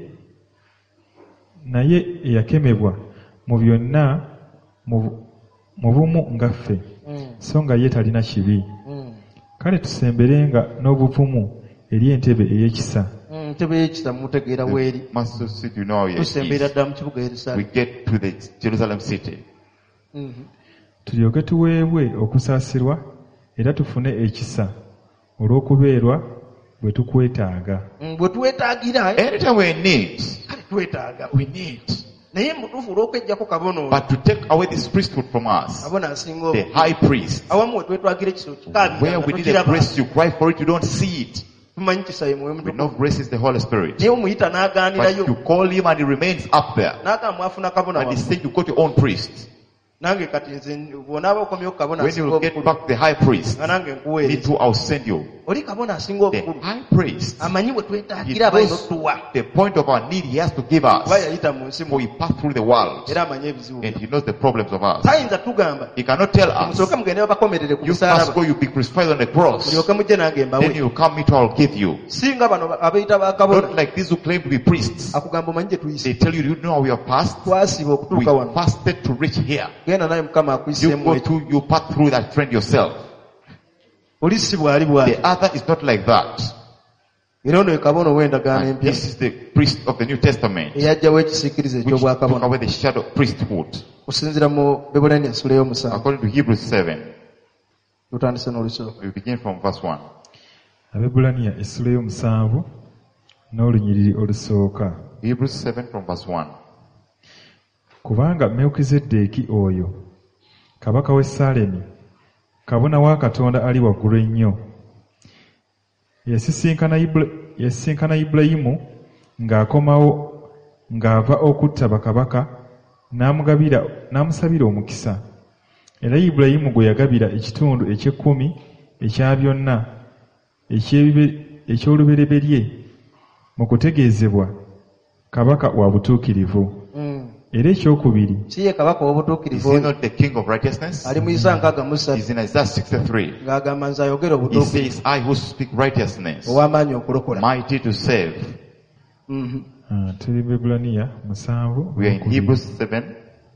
naye eyakemebwa mu byonna mu mu bumu nga ffe, Mm, so nga ye talina kibi. mm, Kale tusemberenga n'obuvumu eri entebe ey'ekisa, mm, ntebe y'ekisa mutegeera weeri Master City, you know how it tusemberera is. ddala mu kibuga We Yerusaalemi. get to the Jerusalem city. Mhm. tulyoke tuweebwe okusaasirwa era tufune ekisa olw'okubeerwa bwe tukwetaaga. Mm, bwe twetaagira Anytime we need, kale twetaaga we need. naye mutuufu olw'okwejjako kabona oyo But to take away this priesthood from us, kabona asinga the obukulu. high priest, awamu we twetwagira ekisolo kikaabira where nga we need a tokiraba. grace, you cry for it, you don't see it. tumanyi kisa ye mwoyo We mutukuvu know grace is the Holy Spirit. naye omuyita But n'agaanirayo you call him and he remains up there. n'agamba mwafuna kabona And he wammwe said you got your own priest. nange kati nze bw'onaaba okomyewo ku kabona When you asinga will get obukulu back the high priest, nga nange me nkuweereza too, I'll send you. oli kabona asinga The obukulu high priest, amanyi bwe he twetaagira abalina knows otuwa the point of our need he has to give kuba us. yayita mu nsi For mu he passed through the world era amanyi ebizibu and he knows the problems of us. tayinza tugamba He cannot tell us, musooke mugende babakomerere ku you first musaalaba go, you be crucified on the cross. mulyoke mujje nange Then mbawe you come, me too, I'll give you. singa bano abayita bakabona Not like these who claim to be priests. akugamba omanyi gye tuyise They tell you, you know how we have passed? twasiba We okutuuka wano fasted to reach here. genda naye mukama You akuyiseemu go ekyo through, you pass through that trend yourself. oli si bw'ali bw'ali The other is not like that. era ono ye kabona ow'endagaano And empya this is the priest of the New Testament, eyajjawo ekisiikirize which took eky'obwakabona away the shadow of priesthood. okusinziira mu bebulani ensula ey'omusanvu According to Hebrews seven, tutandise n'olusooka we begin from verse one. Abebulaniya essula ey'omusanvu n'olunyiriri olusooka. Hebrews seven from verse one. Kubanga Melukizeddeeki oyo kabaka w'e Saalemi, kabona wa Katonda ali waggulu ennyo, yasisinkana Ibula- yasisinkana Ibulayimu ng'akomawo ng'ava okutta bakabaka, n'amugabira n'amusabira omukisa. Era Ibulayimu gwe yagabira ekitundu eky'ekkumi ekya byonna eky'ebibe- eky'olubereberye mu kutegeezebwa kabaka wa butuukirivu. Mm. Era ekyokubiri, si ye kabaka Is w'obutuukirivu he oyo not the king of righteousness? ali mu isa nkaaga mu He's ssatu in Isaiah sixty-three. ng'agamba nze ayogera He obutuukirivu says, I who speak righteousness, ow'amaanyi okulokola. mighty to save. Mhm. ah, tuli Bebulaniya musanvu We are in okubiri. Hebrews seven,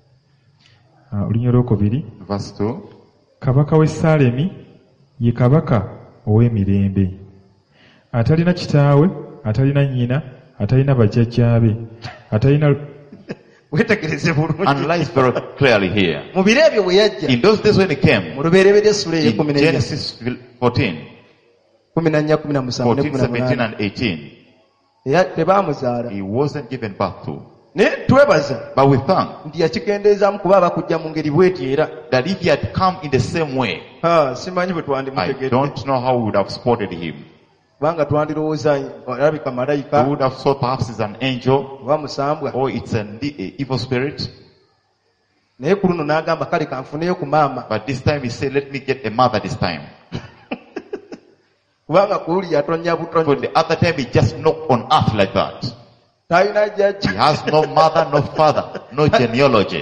Ah, olunya olwokubiri, verse two. kabaka w'e Saalemi ye kabaka ow'emirembe, atalina kitaawe, atalina nnyina, atalina bajjajjaabe, atalina wetegereze bulungi Analyze very clearly here. mu biro ebyo bwe yajja In those days when he came, mu lubereberye essula in ey'ekumi n'ennya Genesis fourteen, kumi na nnya kumi na musanvu ne fourteen, kumi na seventeen, munaana and eighteen, era tebaamuzaala he wasn't given birth to. naye twebaza But we thank nti yakikendeezaamu kuba abakujja mu ngeri bw'eti era that if he had come in the same way, Ah, simanyi bwe I twandimutegedde don't know how we would have spotted him. kubanga twandirowooza alabika malayika We would have thought perhaps he's an angel oba musambwa or it's an a evil spirit. naye ku luno n'agamba kale kanfuneyo ku maama But this time he said, let me get a mother this time. kubanga ku luli yatonya For butonyi the other time he just knocked on earth like that. talina He jjajja has no mother, no father, no genealogy.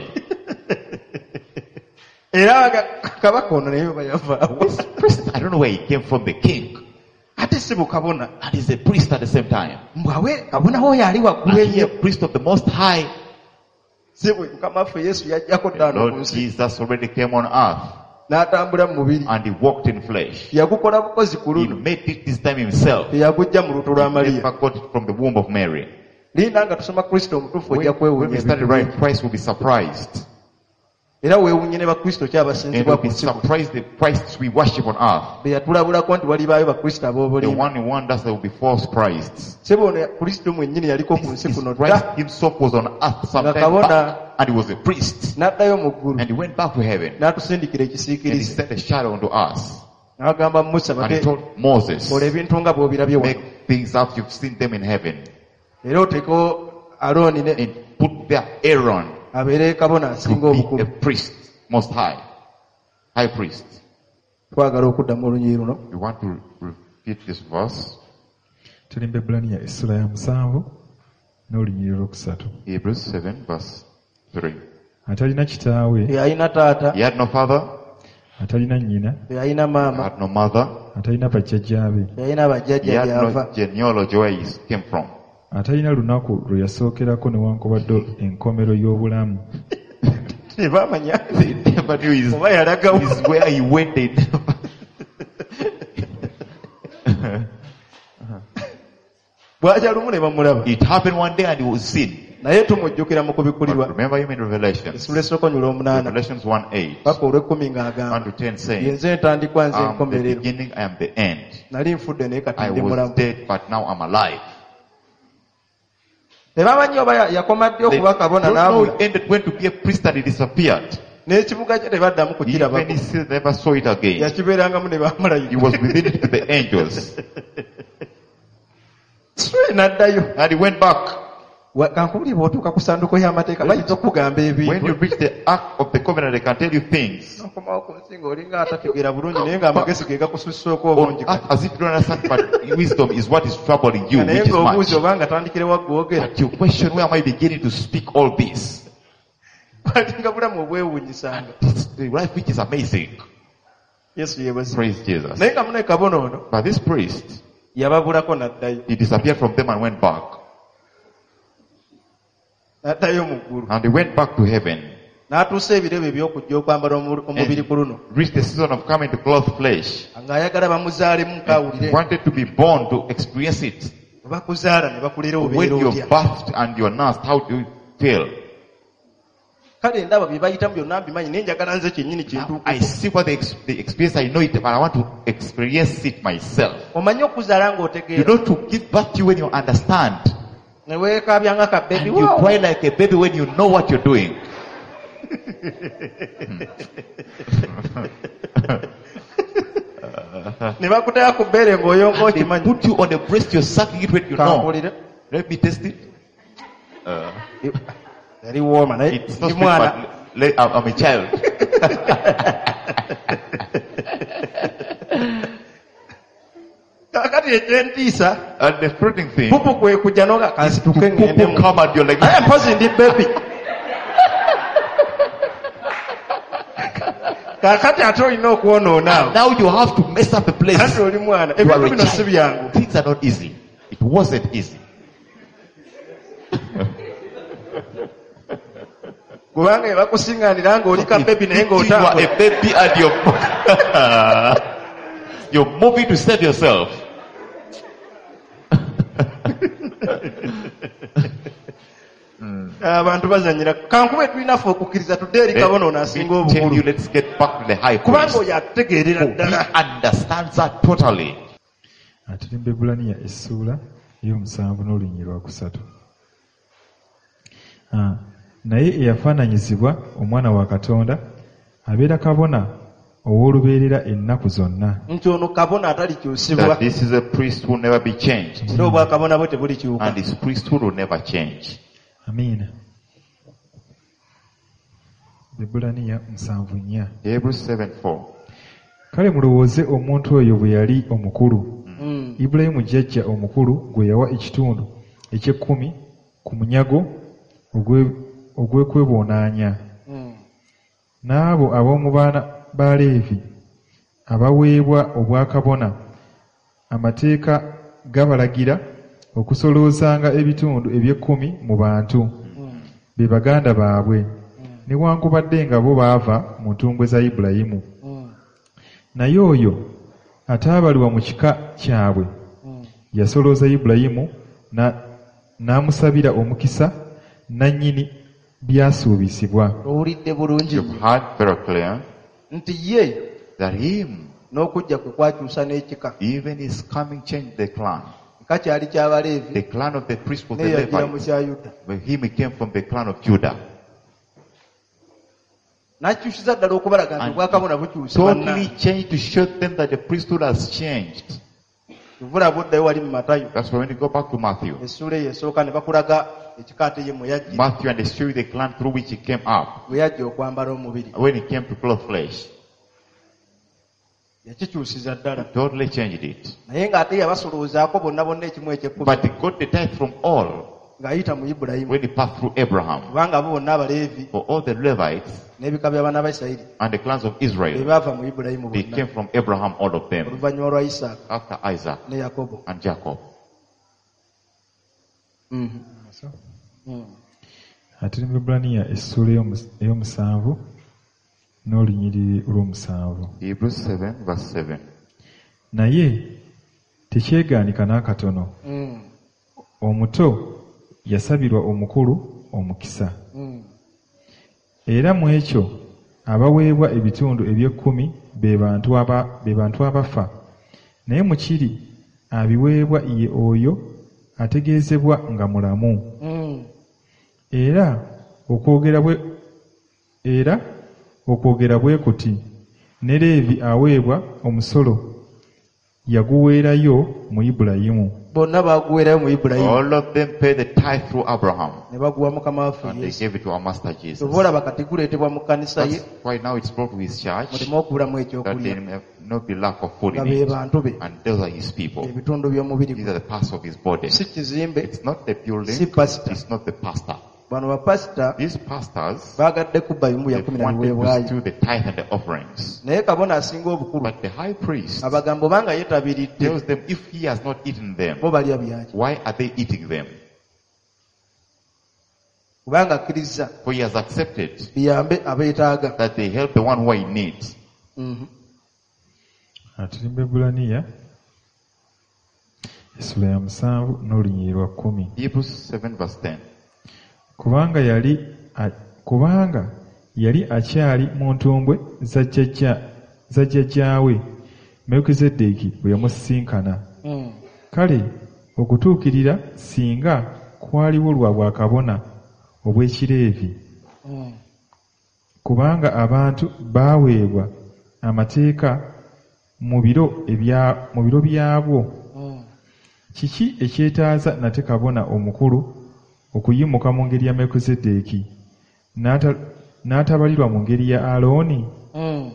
era aga- kabaka ono naye bwe yavaawo This priest, I don't know where he came from, the king. ate si bukabona And he's a priest at the same time. mbwawe kabona wooyo ali waggulu And he a ennyo priest of the Most High. si bwe mukama waffe yesu yajjako The ttaano ku Lord nsi Jesus already came on earth n'atambula mu mubiri and he walked in flesh. yagukola bukozi ku He lulu made it this time himself. teyagujja mu lutu lwa He mariya never got it from the womb of Mary. linda nga tusoma kristo omutuufu When, ojja when kwewuunya we study ebintu right, bingi. Christ will be surprised. era weewunye ne bakristo And kyabasinzibwa we'll ku be nsi kuno. surprised the Christ we worship on earth. be yatulabulako nti walibaayo bakristo The ab'obulimba. one who wonders there will be false Christs. Sebona kristo mwennyini yaliko ku nsi His kuno Christ dda, himself was on earth sometime kabona- back, and he was a priest. n'addayo mu ggulu And he went back to heaven, n'atusindikira and he ekisiikirize, sent a shadow unto us. n'agamba Musa And he bate told Moses, kola ebintu nga bw'obirabye wano, make things up, you've seen them in heaven. era oteeko Alooni ne And put there Aaron abeere kabona asinga to be a obukulu. priest, most high, high priest. Twagala okuddamu olunyiri luno. You want to repeat this verse? tuli mu Ebbulaniya essula ya musanvu n'olunyiriri lwokusatu. Hebrews seven verse three. Atalina kitaawe, Teyalina taata, He had no father, atalina nnyina, teyalina he maama, had no mother, atalina bajjajjaabe, teyalina he bajjajja had gy'ava, no genealogy where he came from. atalina lunaku lwe yasookerako newankubadde enkomero y'obulamu. tebaamanya They never knew his, oba yalagawo. his where he went. They never. Bw'atya lumu ne bamulaba, It happened one day and he was seen. naye tumujjukira mu But kubikulirwa remember him in Revelations. essula esooka onyula omunaana Revelations one eight, paka olw'ekkumi one ng'agamba, to ten saying, yenze entandikwa nze I am the enkomerero, beginning, I am the end. nali nfudde naye kati I ndi was mulamu. dead, but now I'm alive. Tebamanyi oba ya- yakoma ddi They okuba kabona don't know n'abula, he ended went to be a priest and he disappeared. n'ekibuga kye tebaddamu Even kukirabako, he still never saw it again. yakibeerangamu ne He bamulayira. was within it to the angels. Straight n'addayo. And he went back. Wa- kankubuli bw'otuuka ku sanduko y'amateeka bayinza okukugamba When you ebintu. reach the ark of the covenant, they can tell you things. N'okomawo ku nsi ng'olinga atategeera bulungi naye ng'amagezi ge gakususseeko On obungi. earth, as if you don't understand, but wisdom is what is troubling you, Naye which is much. ng'obuuzi oba nga tandikire waggwogera. But you question, where am I beginning to speak all this? Balinga bulamu obwewuunyisanga. It's the life which is amazing. Yesu yeebazibwe. Praise Jesus. Naye kamune kabona ono But this priest, yababulako n'addayo. he disappeared from them and went back. N'addayo mu ggulu. And he went back to heaven. N'atuusa ebirebo eby'okujja okwambala omu- omubiri ku luno. And reached the season of coming to clothe flesh. Ng'ayagala bamuzaalemu He nkawulire. wanted to be born to experience it. Bakuzaala ne bakulera When obeera you're otya. birthed and you're nursed, how do you feel? Kale ndaba bye bayitamu byonna mbimanyi naye njagala nze kyennyini Now, I kintuukuko. see what the, ex- the experience, I know it, but I want to experience it myself. Omanyi okuzaala You ng'otegeera. know, to give birth to you when you understand. Ne weekaabya nga ka And bebi you cry like a baby when you know what you're doing. ne bakutaya ku bbeere ng'oyonga They okimanyi. put you on the breast, you're sucking it when you know. Kampulire. Let me test it. Uh, Yali wooma naye it's not ndi sweet, mwana. but le- I'm I'm a child. Kakati ekyentiisa And the fruiting thing pupu kwe kujja noga is to kansituke people ŋŋendemu. come and you're like, Naye mpozi ndi bebi. Kakati ate olina okwonoona awo. now you have to mess up the place. Ate oli mwana. You are Ebintu a bino si child. byangu. Things are not easy. It wasn't easy. Kubanga ebakusiŋŋaanira ng'oli ka bebi naye You are ng'otambula. a baby and you're, you're moving to save yourself. Abantu bazanyira. Kankube tulinafe okukkiriza tudde eri kabona ono asinga Let me tell you, obukulu. let's get back to the high Kubanga priest. oyo ategeerera Who ddala. understands that totally. Ate tuli mu Ebbulaniya essuula ey'omusanvu n'olunyiriri lwakusatu. Ah, naye eyafaananyizibwa omwana wa Katonda abeera kabona ow'olubeerera ennaku zonna. Nti ono kabona atalikyusibwa. That this is a priest who will never be changed. Era obwakabona bwe tebulikyuka. And his priesthood will never change. Amiina. Ebbulaniya musanvu nnya. Hebrews seven four. Kale mulowooze omuntu oyo bwe yali omukulu. Mm. Ibulayimu jjajja omukulu gwe yawa ekitundu eky'ekkumi ku munyago ogwe- ogw'okweboonaanya. Mm. N'abo ab'omu baana ba Leevi abaweebwa obwakabona, amateeka gabalagira okusoloozanga ebitundu eby'ekkumi mu bantu, Mm. be baganda baabwe, newankubadde nga bo baava mu ntumbwe za Ibulayimu. Mm. Naye oyo ataabalibwa mu kika kyabwe Mm. yasolooza Ibulayimu na- n'amusabira omukisa nannyini byasuubizibwa. owulidde bulungi You've heard very clear nti ye that him, n'okujja kwe kwakyusa n'ekika. even his coming, changed the clan. Ekika kyali ky'Abaleevi The clan of the priest was the naye yajjira mu Levites. kya Yuda. But him, he came from the clan of Judah. N'akyusiza ddala okubalaga nti And obwakabona bukyusibwa. totally changed to show them that the priesthood has changed. Tuvula buddayo wali mu Matayo That's why when you go back to Matthew, essuula eyo esooka ne bakulaga ekika ate ye mwe yajja Matthew, and they show you the clan through which he came up. bwe yajja okwambala omubiri. When he came to clothe flesh, Yakikyusiza ddala. totally changed it. Naye ng'ate yabasoloozaako bonna bonna ekimu eky'ekkumi But he got the tithe from all ng'ayita mu Ibulayimu. when he passed through Abraham. Kubanga abo bonna Abaleevi For all the Levites n'ebika by'abaana ba Isirayiri and the clans of be Israel, baava mu Ibulayimu they bonna came from Abraham, all of them, oluvannyuma lwa Isaaka after Isaac ne Yakobo. and Jacob. Mhm. Mm. Ate mu Ibraniya essuula ey'omus- ey'omusanvu n'olunyiriri lw'omusanvu. Hebrews seven, verse seven. Naye tekyegaanika n'akatono. Mm. Omuto yasabirwa omukulu omukisa. Mm. Era mu ekyo abaweebwa ebitundu eby'ekkumi be bantu aba- be bantu abafa. Naye mu kiri abiweebwa ye oyo ategeezebwa nga mulamu. Mm. Era okwogera bwe era okwogera bwe kuti ne Leevi aweebwa omusolo yaguweerayo mu Ibulayimu. Bonna baaguweerayo mu Ibulayimu All of them paid the tithe through Abraham, ne baguwa Mukama waffe and they Yesu. gave it to our Master Jesus. Oba olaba kati guleetebwa mu kkanisa ye That's why now it's brought to his church, muleme okubulamu that there ekyokulya may not be lack of food nga in be it. bantu be And those are his people. ebitundu by'omubiri These gwe. are the parts of his body. Si kizimbe, It's not the building, si pastor. it's not the pastor. Bano bapasita These pastors, baagadde kubba bimu bya they kumi na wanted to biweebwayo. steal the tithe and the offerings. Naye kabona asinga obukulu But the high priest abagamba obanga yeetabiridde tells them, if he has not eaten them, bo balya byaki. why are they eating them? Kubanga akkiriza For he has accepted biyambe abeetaaga. that they help the one who are in need. Mhm. Ate mu Ibraniya essula ya musanvu n'olunyiriri lwa kkumi. Hebrews seven, verse ten. Kubanga yali a- kubanga yali akyali mu ntumbwe za jjajja za jjajjaawe Melukizeddeeki bwe yamusisinkana. Mm. Kale okutuukirira singa kwaliwo lwa bwakabona obw'Ekireevi, Mm. kubanga abantu baaweebwa amateeka mu biro ebya mu biro byabwo. Mm. Kiki ekyetaaza nate kabona omukulu okuyimuka mu ngeri ya Melukizeddeeki n'ata- n'atabalirwa mu ngeri ya Alooni? Mm.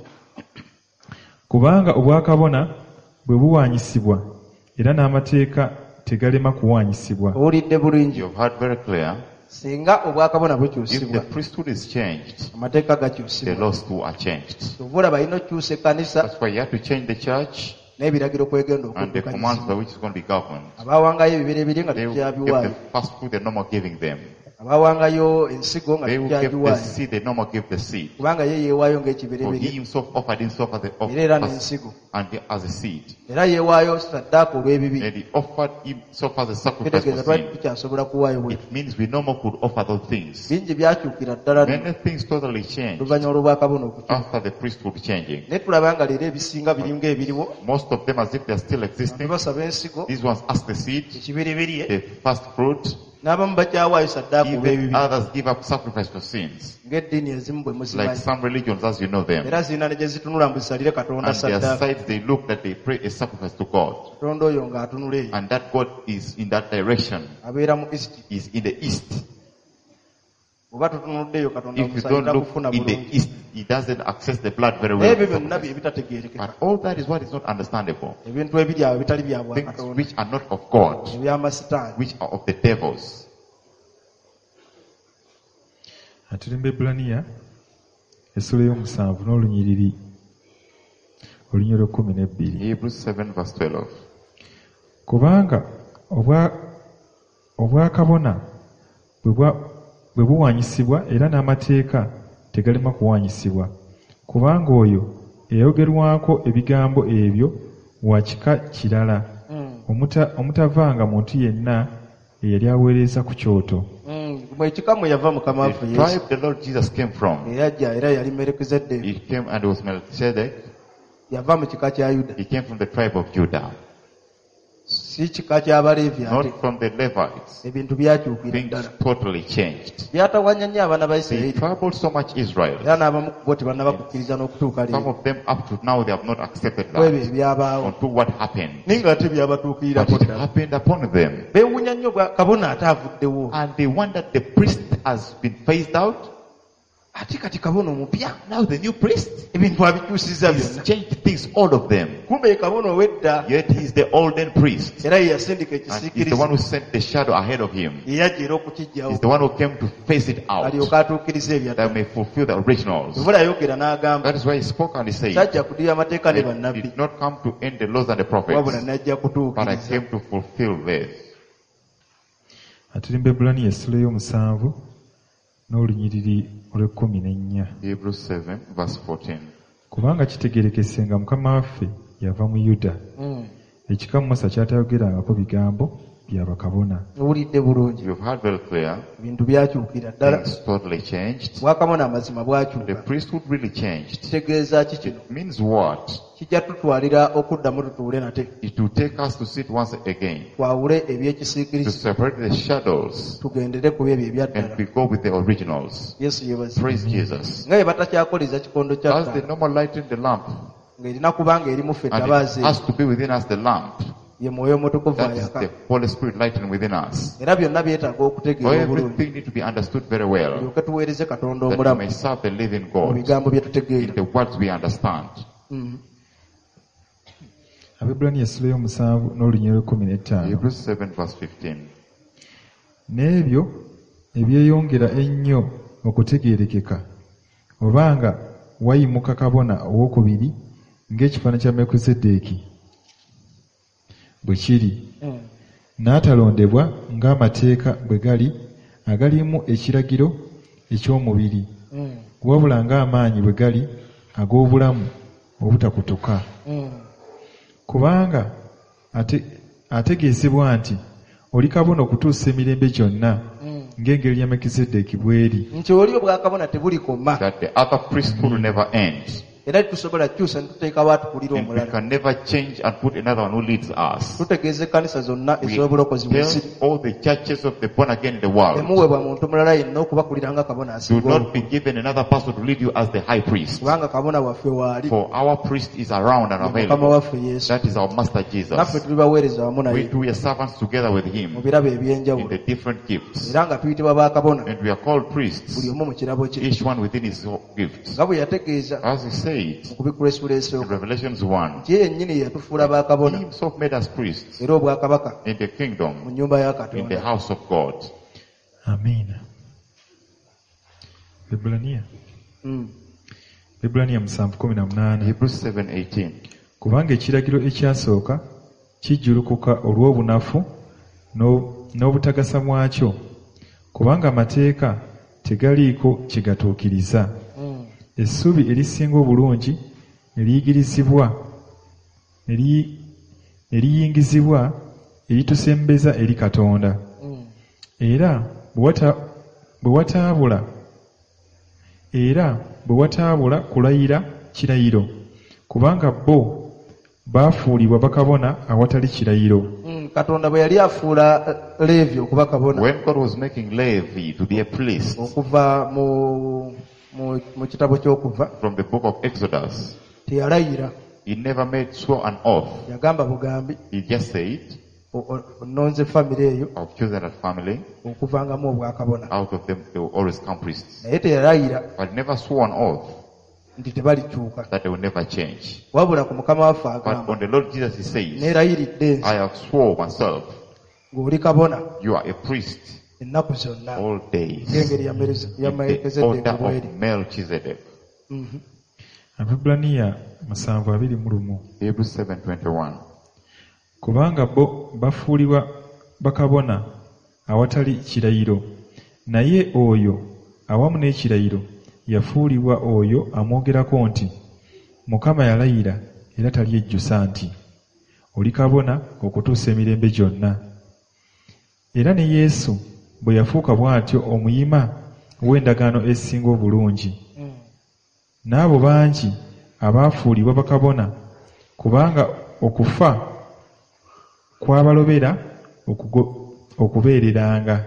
Kubanga obwakabona bwe buwaanyisibwa era n'amateeka tegalema kuwaanyisibwa. Owulidde bulungi. You've heard very clear. Singa obwakabona If the bukyusibwa priesthood is changed, amateeka the gakyusibwa. laws too are changed. Obula balina okukyusa ekkanisa That's why you have to change the church n'ebiragiro kwegenda and the commands by okuddukanyizibwa. which is going to be governed. Abaawangayo ebibiribiri nga They will give tukyabiwaayo. the first fruit, the normal giving them. Abaawangayo ensigo nga They will give the tukyagiwaayo. seed, the normal give the seed. Kubanga ye yeewaayo For he ng'ekibiribiri himself offered himself as a, era era as, n'ensigo. and as a seed. Era yeewaayo saddaaka olw'ebibi. And he offered himself as a sacrifice Kitegeeza for twali sin. tukyasobola kuwaayo bwe. It means we no more could offer those things. Bingi byakyukira ddala Many things totally changed oluvannyuma lw'obwakabona okukyuka. after the priesthood changing. Naye tulaba nga leero ebisinga biri ng'ebiriwo. Most of them as if they are still Abantu existing. basaba ensigo, These ones ask the seed, ekibiribiri, the first fruit. n'abamu bakyawaayo saddaaka Even olw'ebibi. others give up sacrifice for sins. Ng'eddiini ezimu bwe Like muzimanyi. some religions as you know them. Era zirina ne gye zitunula mbu zisalire Katonda And their saddaaka. sides they look that they pray a sacrifice to God. Katonda oyo ng'atunula eyo. And that God is in that direction, Abeera mu East. is in the east. Oba tutunudde eyo Katonda If you omusayira don't look kufuna in the bulungi. east, he doesn't access the blood very Naye ebyo well. byonna bye bitategeerekeka. But all that is what is not understandable. Ebintu ebiri awo bitali bya Things Bwakatonda. which are not of God, Eby'amasitaani. which are of the devils. Ate mu Ibraniya essula y'omusanvu n'olunyiriri olunyiriri kkumi n'ebbiri. Hebrews seven verse twelve. Kubanga obwa obwakabona bwe bwa- bwe buwaanyisibwa era n'amateeka tegalema kuwaanyisibwa. Kubanga oyo eyayogerwako ebigambo ebyo wa kika kirala, Mm. omuta- omutavanga muntu yenna eyali aweereza ku kyoto. Mm. ekika mwe yava mukama waffe The Yesu tribe the Lord Jesus came from, eyajja era yali Melekizeddeeki, he came and was Melchizedek. yava mu kika kya Yuda, He came from the tribe of Judah, si kika ky'Abaleevi ate. not from the Levites. Ebintu byakyukira Things ddala, totally changed. byatawanya nnyo abaana ba They Isirayiri, troubled so much Israel. era n'abamu ku bo tebannaba kukkiriza n'okutuuka Some leero of them up to now they have not accepted ku ebyo that. ebyabaawo, Unto what happened. naye nga ate But byabatuukirirako it ddala. happened upon them. Beewuunya nnyo bwa kabona ate avuddewo, And they wondered the priest has been phased out. ate kati kabona omupya Now the new priest ebintu abikyusiza has byonna. changed things, all of them. Kumbe ye kabona ow'edda, Yet he is the olden priest. era ye yasindika And he's the one ekisiikirize, who sent the shadow ahead of him. ye yajja era okukiggyawo, He's the one who came to face it out. alyoke atuukirize ebyadda. That may fulfill the originals. Bwe yayogera n'agamba, That is why he spoke and he said, sajja kudira amateeka ne I bannabbi, did not come to end the laws and the wabula prophets, najja but I kutuukiriza. came to fulfill this. atulimba Ebulaniya essula y'omusanvu n'olunyiriri olw'ekkumi n'ennya. Hebrews seven verse fourteen. Kubanga kitegeerekese nga Mukama waffe yava mu Yuda, Mm. ekika Musa kyatayogerangako bigambo bya bakabona. Owulidde bulungi, You've heard very clear. ebintu byakyukira ddala, Things totally changed. bwakabona amazima The bwakyuka. priesthood really changed. Kitegeeza ki kino? It means what? Kijja tutwalira okuddamu tutuule nate, It will take us to sit once again, twawule to ebyekisiikirize, separate the shadows, tugendere ku byebyo ebyaddala. and we go with the originals. Yesu yebaze. Praise Jesus. nga bye batakyakoleza kikondo kya As the ttaala, normal light in the lamp, ng'erina kubanga erimu ffe and tabaazi, it has to be within us the lamp. ye mwoyo omutukuvu That is ayaka. the Holy Spirit lighting within us. Era byonna byetaaga So okutegeera obulungi, everything needs to be understood very well, tulyoke tuweereze Katonda that we omulamu may serve the living mu God bigambo bye in tutegeera. the words we understand. Mm. Abebulaniya essula y'omusanvu n'olunyiriri olw'ekkumi n'ettaano. Hebrews seven verse fifteen. N'ebyo ebyeyongera ennyo okutegeerekeka, obanga wayimuka kabona owookubiri ng'ekifaananyi kya Melekizeddeeki bwe kiri, Mm. n'atalondebwa ng'amateeka bwe gali agalimu ekiragiro eky'omubiri, Mm. wabula ng'amaanyi bwe gali ag'obulamu obutakutuka. Mm. Kubanga ate, ategeezebwa nti oli kabona okutuusa emirembe gyonna, Mm. ng'engeri ya Melekizeddeeki bw'eri. nti oli obwakabona tebulikoma, That the other priesthood will never end. era tetusobola kukyusa ne tuteekawo atukulira And we omulala. can never change and put another one who leads us. Tutegeeza ekkanisa zonna We ez'obulokozi mu nsi, tell all the churches of the born again in the world, temuweebwa muntu mulala yenna okubakulira nga kabona do asinga not obukulu. be given another person to lead you as the high priest. Kubanga kabona waffe waali, For our priest is around and ye mukama available. waffe Yesu, That is our Master naffe Jesus. tuli baweereza wamu We naye two are servants together with mu him birabo in eby'enjawulo, the different gifts. era nga tuyitibwa bakabona, And we are called buli priests, omu mu kirabo kye, each one within his own gift. nga bwe yategeeza As he said mu kubikulesula in esooka, Revelations one, nti ye yennyini yatufuula he bakabona himself made us priests era obwakabaka in the mu kingdom, nnyumba ya in the Katonda. house of God. Amiina. Ebulaniya Mm. Ebulaniya musanvu kumi na munaana. Hebrews seven eighteen. Kubanga ekiragiro ekyasooka kijjulukuka olw'obunafu n'o- n'obutagasa mwakyo, kubanga amateeka tegaliiko kigatuukiriza. Mm. Essubi erisinga obulungi ne liyigirizibwa ne li- ne liyingizibwa eritusembeza eri Katonda. Mm. Era bwe wata- bwe wataabula era bwe wataabula kulayira kirayiro, kubanga bo baafuulibwa bakabona awatali kirayiro. Mm. Katonda bwe yali afuula eh, Leevi okuba kabona, When God was making Levi to be a priest okuva mu mu mu kitabo ky'okuva, from the book of Exodus, teyalayira, he never made swore an oath. yagamba bugambi, He just said, o- o- ononze famire eyo I've chosen that family. okuvangamu obwakabona, Out of them, they will always come priests. naye teyalayira But never swore an oath nti tebalikyuka, that they will never change. wabula ku mukama waffe But agamba, on the Lord Jesus, he says, neerayiridde nti I have swore myself, ng'oli kabona you are a priest ennaku zonna, all days. ng'engeri ya Meleze- ya In the Melekizeddeeki order bw'eri. of Melchizedek. Mhm. Abebulaniya musanvu abiri mu lumu. Hebrews seven twenty-one. Kubanga bo bafuulibwa bakabona awatali kirayiro, naye oyo awamu n'ekirayiro yafuulibwa oyo amwogerako nti, Mukama yalayira era talyejjusa nti, oli kabona okutuusa emirembe gyonna. Era ne Yesu bwe yafuuka bw'atyo omuyima w'endagaano esinga obulungi. N'abo bangi abaafuulibwa bakabona, kubanga okufa kwabalobera okugo- okubeereranga.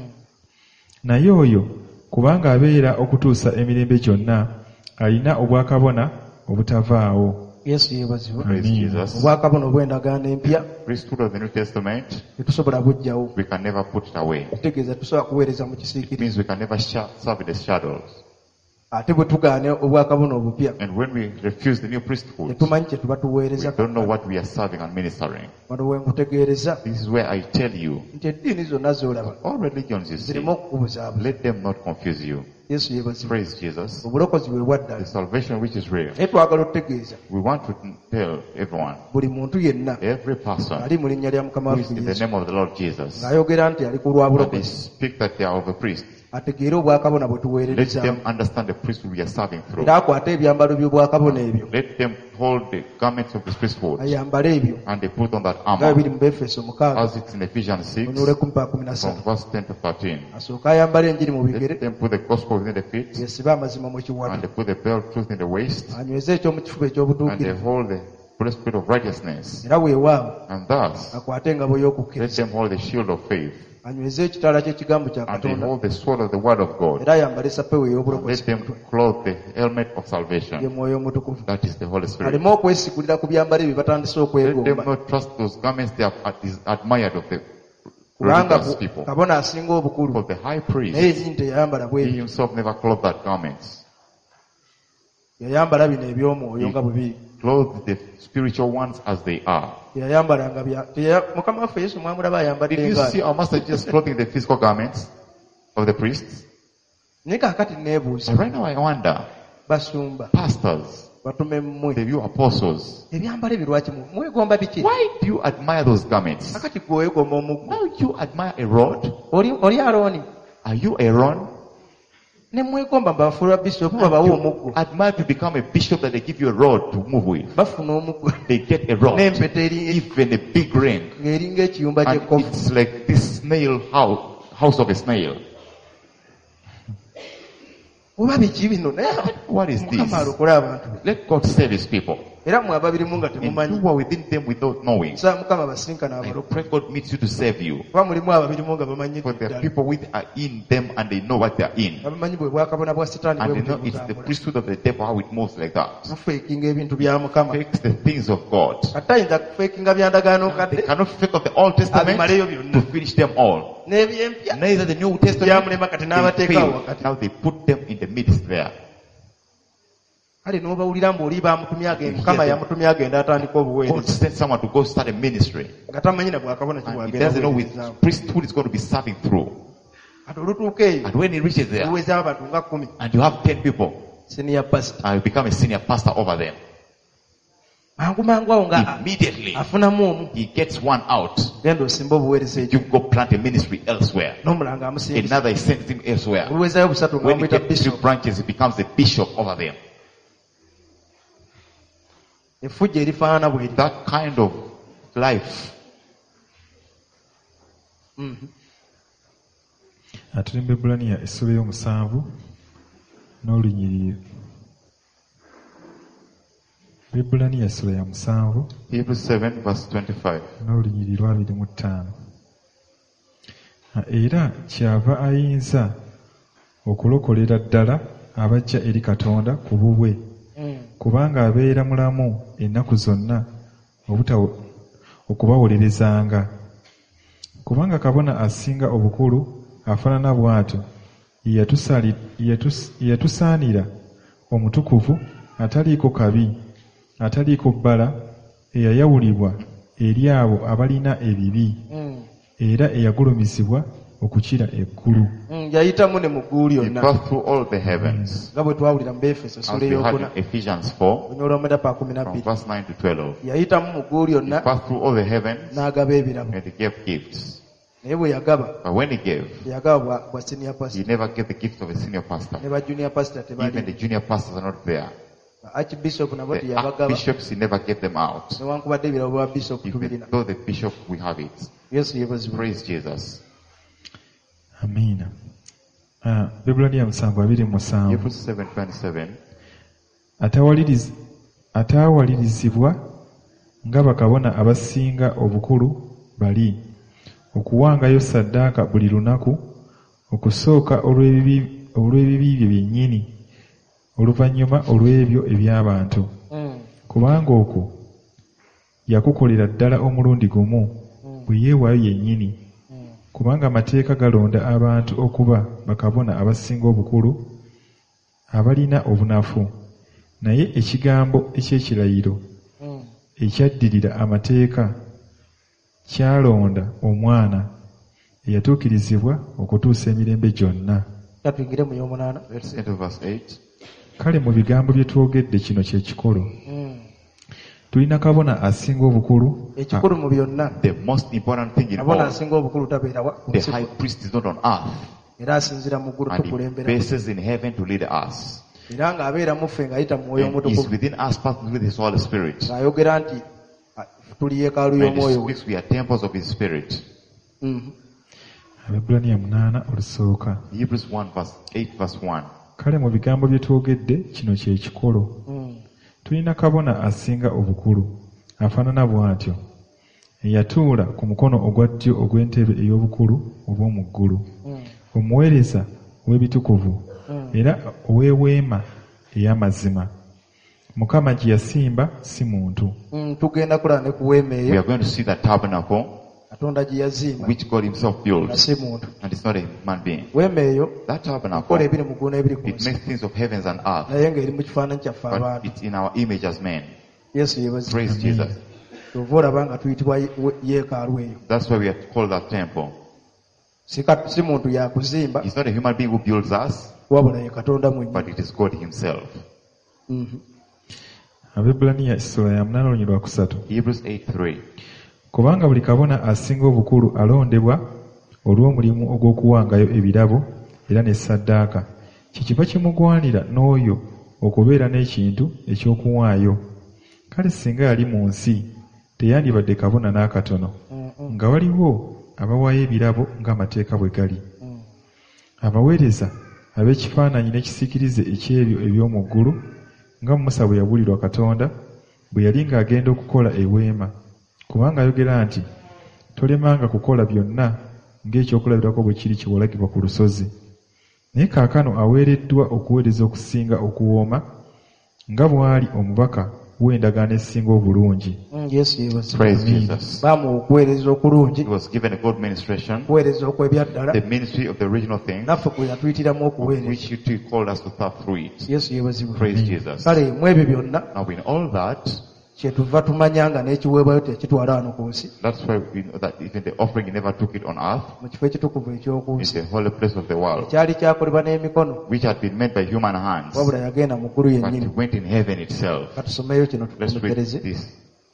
Naye oyo kubanga abeera okutuusa emirembe gyonna, alina obwakabona obutavaawo. Yesu yeebazibwe. Praise Amen. Jesus. Obwakabona obw'endagaano empya Priesthood of the New Testament, tetusobola bujjawo. we can never put it away. Kitegeeza tusobola kuweereza mu It kisiikirize. means we can never sha- serve in the shadows. Ate bwe tugaana obwakabona obupya, And when we refuse the new priesthood, tetumanyi kye tuba we tuweereza. don't know what we are serving and ministering. Wano we nkutegeereza This is where I tell you, nti eddiini zonna z'olaba all religions you see, zirimu okukubuzaabuza. let them not confuse you. Yesu yeebazibwe. Praise Jesus. Obulokozi bwe bwa ddala. The salvation which is real. Naye twagala otutegeeza We want to tell everyone, buli muntu yenna every person ali mu linnya lya Mukama who is waffe in the Yesu name of the Lord Jesus, ng'ayogera nti ali ku lwa and they bulokozi, speak that they are of a priest, ategeere obwakabona bwe let tuweerereza, them understand the priesthood we are serving through. era akwate ebyambalo by'obwakabona ebyo Let them hold the garments of the priesthood ayambale ebyo and they put on that nga biri armor, mu Befeso mukaaga as it's in Ephesians six, onole kumi pa kumi na from ssatu. verse ten to thirteen. Asooke ayambale enjiri mu bigere, Let them put the gospel within the feet, yesibe amazima mu and kiwato, they put the belt of truth in the waist, anyweze ekyomu kifuba and they eky'obutuukirivu, hold the breastplate of righteousness, era weewaawo and thus akwate engabo let y'okukkiriza, them hold the shield of faith, anyweze ekitaala ky'ekigambo kya and they Katonda, hold the sword of the word of God, era ayambale esapewo and ey'obulokozi let them clothe the helmet of ye salvation, mwoyo omutukuvu. that is the Holy Spirit. Aleme okwesigulira ku byambalo ebyo batandise Let them okwegomba, not trust those garments they have ad- admired of the kubanga religious ku- people. kabona asinga obukulu For the high naye priest, ezinyi teyayambala he bwe himself never clothed that garments. yayambala bino eby'omwoyo nga bwe biri. Clothed the spiritual ones as they are. Teyayambalanga bya teya- Mukama waffe Yesu mwamulaba ayambadde Did you see engaali. our master Jesus clothing the physical garments of the priests? Naye kaakati neebuuza, And right now I wonder, basumba pastors, batume mmwe the you apostles, ebyambalo ebyo lwaki mu- mwegomba biki? why do you admire those garments? Kakati gwe weegomba omuggo. Now you admire a rod? Oli oli Alooni Are you Aaron? ne mwegomba bafuula bisoopu babawa You omuggo. admire to become a bishop that they give you a rod to move with. Bafuna omuggo They get a rod, n'empeta eri even a big ring. ng'eringa ekiyumba And ky'ekkofu. it's like this snail house, house of a snail. Oba biki bino naye What is Mukama this? alokole abantu be. Let God save his people. Era mmwe ababirimu nga And temumanyi. you are within them without knowing. Sa Mukama basinkana I abalokole. pray God meets you to save you. Kuba mulimu ababirimu nga bamanyi For the ddala. people with are in them and they know what they are in. Abamanyi bwe bwakabona bwa Setaani And bwe they know buti it's the butambula. priesthood of the devil how it moves like that. Mufeekinga ebintu bya Mukama. Fakes the things of God. Kati ayinza kufeekinga bya ndagaano They kadde cannot fake of the Old Testament abimaleyo byonna. to finish them all. N'ebyempya Neither the New Testament, byamulema kati they n'abateekawo fail. wakati. Now they put them in the midst there. Kale n'obawulira mbuoli bamutumye agenda, Yes. Mukama yamutumye agenda atandika God obuweereza. sent someone to go start a ministry. Nga tamanyi na bwakabona ki And he bwagenda doesn't know which kuweerezaamu. priesthood is going to be serving through. Kati olutuuka eyo And when he reaches there, luweza abantu nga kkumi. and you have ten people, Senior pastor. and you become a senior pastor over them, Mangu mangu awo nga immediately afunamu omu. he gets one out. Genda osimba obuweereza ekyo. You go plant a ministry elsewhere. N'omulanga amusingiza. Another he sends him elsewhere. Oluwezayo busatu nga When he bamuyita gets three bishop. branches, he becomes the bishop over them. Effujjo erifaanana bwe eri. That kind of life. Mhm. Atulimba Ebbulaniya essula y'omusanvu n'olunyiriri. Ebbulaniya essula ya musanvu Hebrews seven verse twenty-five. n'olunyiriri lwa abiri mu ttaano. Era kyava ayinza okulokolera ddala abajja eri Katonda ku bubwe, Mm. kubanga abeera mulamu ennaku zonna obutawo okubawolerezanga. Kubanga kabona asinga obukulu afaanana bw'atyo, ye yatusali- ye yatus- ye yatusaanira omutukuvu ataliiko kabi, ataliiko bbala, eyayawulibwa eri abo abalina ebibi, Mm. era eyagulumizibwa okukira eggulu. Mm. Yayitamu ne mu ggulu He lyonna. passed through all the heavens. Nga bwe twawulira mu Befeso As essula we had ey'okuna. in Ephesians four, Onyola omeda pa kumi na from bbiri. verse nine to twelve. Yayitamu mu ggulu He lyonna passed through all the heavens n'agaba ebirabo. and he gave gifts. Naye bwe yagaba, But when he gave, yagaba bwa- bwa senior he pastor. never gave the gift of a senior pastor. Ne ba junior pastor Even the tebali. junior pastors are not there. Archbishop nabo The teyabagaba. archbishops, he never gave them out. Newankubadde ebirabo bwa bishop Even tubirina. though the bishop, we have it. Yesu yeebazibwe. Praise Jesus. Amiina. Ah, Bibulaniya musanvu abiri mu musanvu. Hebrews seven twenty-seven. Atawaliriz- Ataawalirizibwa nga bakabona abasinga obukulu bali okuwangayo ssaddaaka buli lunaku okusooka olw'ebibi olw'ebibi bye byennyini oluvannyuma olw'ebyo eby'abantu. Kubanga okwo yakukolera ddala omulundi gumu bwe yeewaayo yennyini. Kubanga amateeka galonda abantu okuba bakabona abasinga obukulu abalina obunafu. Naye ekigambo eky'ekirayiro ekyaddirira amateeka kyalonda omwana eyatuukirizibwa okutuusa emirembe gyonna. Katwingire mu y'omunaana. Let's enter verse eight. Kale mu bigambo bye twogedde kino kye kikolo. Tulina kabona asinga obukulu. Ekikulu mu byonna. The most important thing in Kabona all, asinga obukulu tabeera wa. the high priest is not on earth, Era asinzira mu ggulu and he tukulembera. bases in heaven to lead us. Era ng'abeera mu ffe ng'ayita mu Mwoyo And is Omutukuvu. within us partnered with his Holy Spirit. Ng'ayogera nti ah, tuli yeekaalu When he y'omwoyo we. speaks, we are temples of his Spirit. Mhm. Abebulaniya munaana olusooka. Hebrews one verse eight verse one. Kale mu bigambo bye twogedde kino kye kikolo. Mm. Tulina kabona asinga obukulu afaanana bw'atyo eyatuula ku mukono ogwa ddyo ogw'entebe ey'obukulu obw'omu ggulu. Mm. Omuweereza w'ebitukuvu Mm. era ow'eweema ey'amazima. Mukama gye yasimba si muntu. Mm, tugenda kulaba ne ku weema We eyo are going to see the tabernacle Katonda gye yazimba which God himself nga built, si muntu. and it's not a human being. Weema eyo That ekola tabernacle, ebiri mu ggulu n'ebiri ku it nsi, makes things of heavens and earth, naye ng'eri mu kifaananyi kyaffe but abantu. it's in our image as men. Yesu yeebazibwa. Praise Jesus. Kyova olaba nga tuyitibwa ye- we- yeekaalu eyo. That's why we are called that temple. Si kat- si muntu yakuzimba, It's not a human being who builds us, wabula ye Katonda but mwennyini. it is God himself. Mhm. Abebulaniya essula ya munaana olunyiriri lwa kusatu. Hebrews eight three. Kubanga buli kabona asinga obukulu alondebwa olw'omulimu ogw'okuwangayo ebirabo era ne ssaddaaka. Kikiba kimugwanira n'oyo okubeera n'ekintu eky'okuwaayo. Kale singa yali mu nsi teyandibadde kabona n'akatono, nga waliwo abawaayo ebirabo ng'amateeka bwe gali. Abaweereza ab'ekifaananyi n'ekisiikirize eky'ebyo eby'omu ggulu nga Musa bwe yabulirwa Katonda bwe yali ng'agenda okukola eweema. Kubanga ayogera nti tolemanga kukola byonna ng'ekyokulabirako bwe kiri kye walagibwa ku lusozi. Naye kaakano aweereddwa okuweereza okusinga okuwooma nga bw'ali omubaka w'endagaano esinga obulungi. Mm, Yesu yeebazibwa. Praise Jesus. Baamuwa okuweereza okulungi, He was given a good ministration, okuweereza okw'ebyaddala, the ministry of the original thing, naffe kwe yatuyitiramu okuweereza. which you two called us to serve through it. Yesu yeebazibwa. Praise Jesus. Kale mu ebyo byonna Now in all that, kyetuva tumanya nga n'ekiweebwayo tekitwala wano ku nsi, that's why we know that even the offering, he never took it on earth, mu kifo ekitukuvu eky'oku in nsi, the holy place of the world, kyali kyakolebwa n'emikono, which had been made by human hands, wabula yagenda mu ggulu but he yennyini. went in heaven itself. Katusomeyo kino Let's read tukomekereze. this.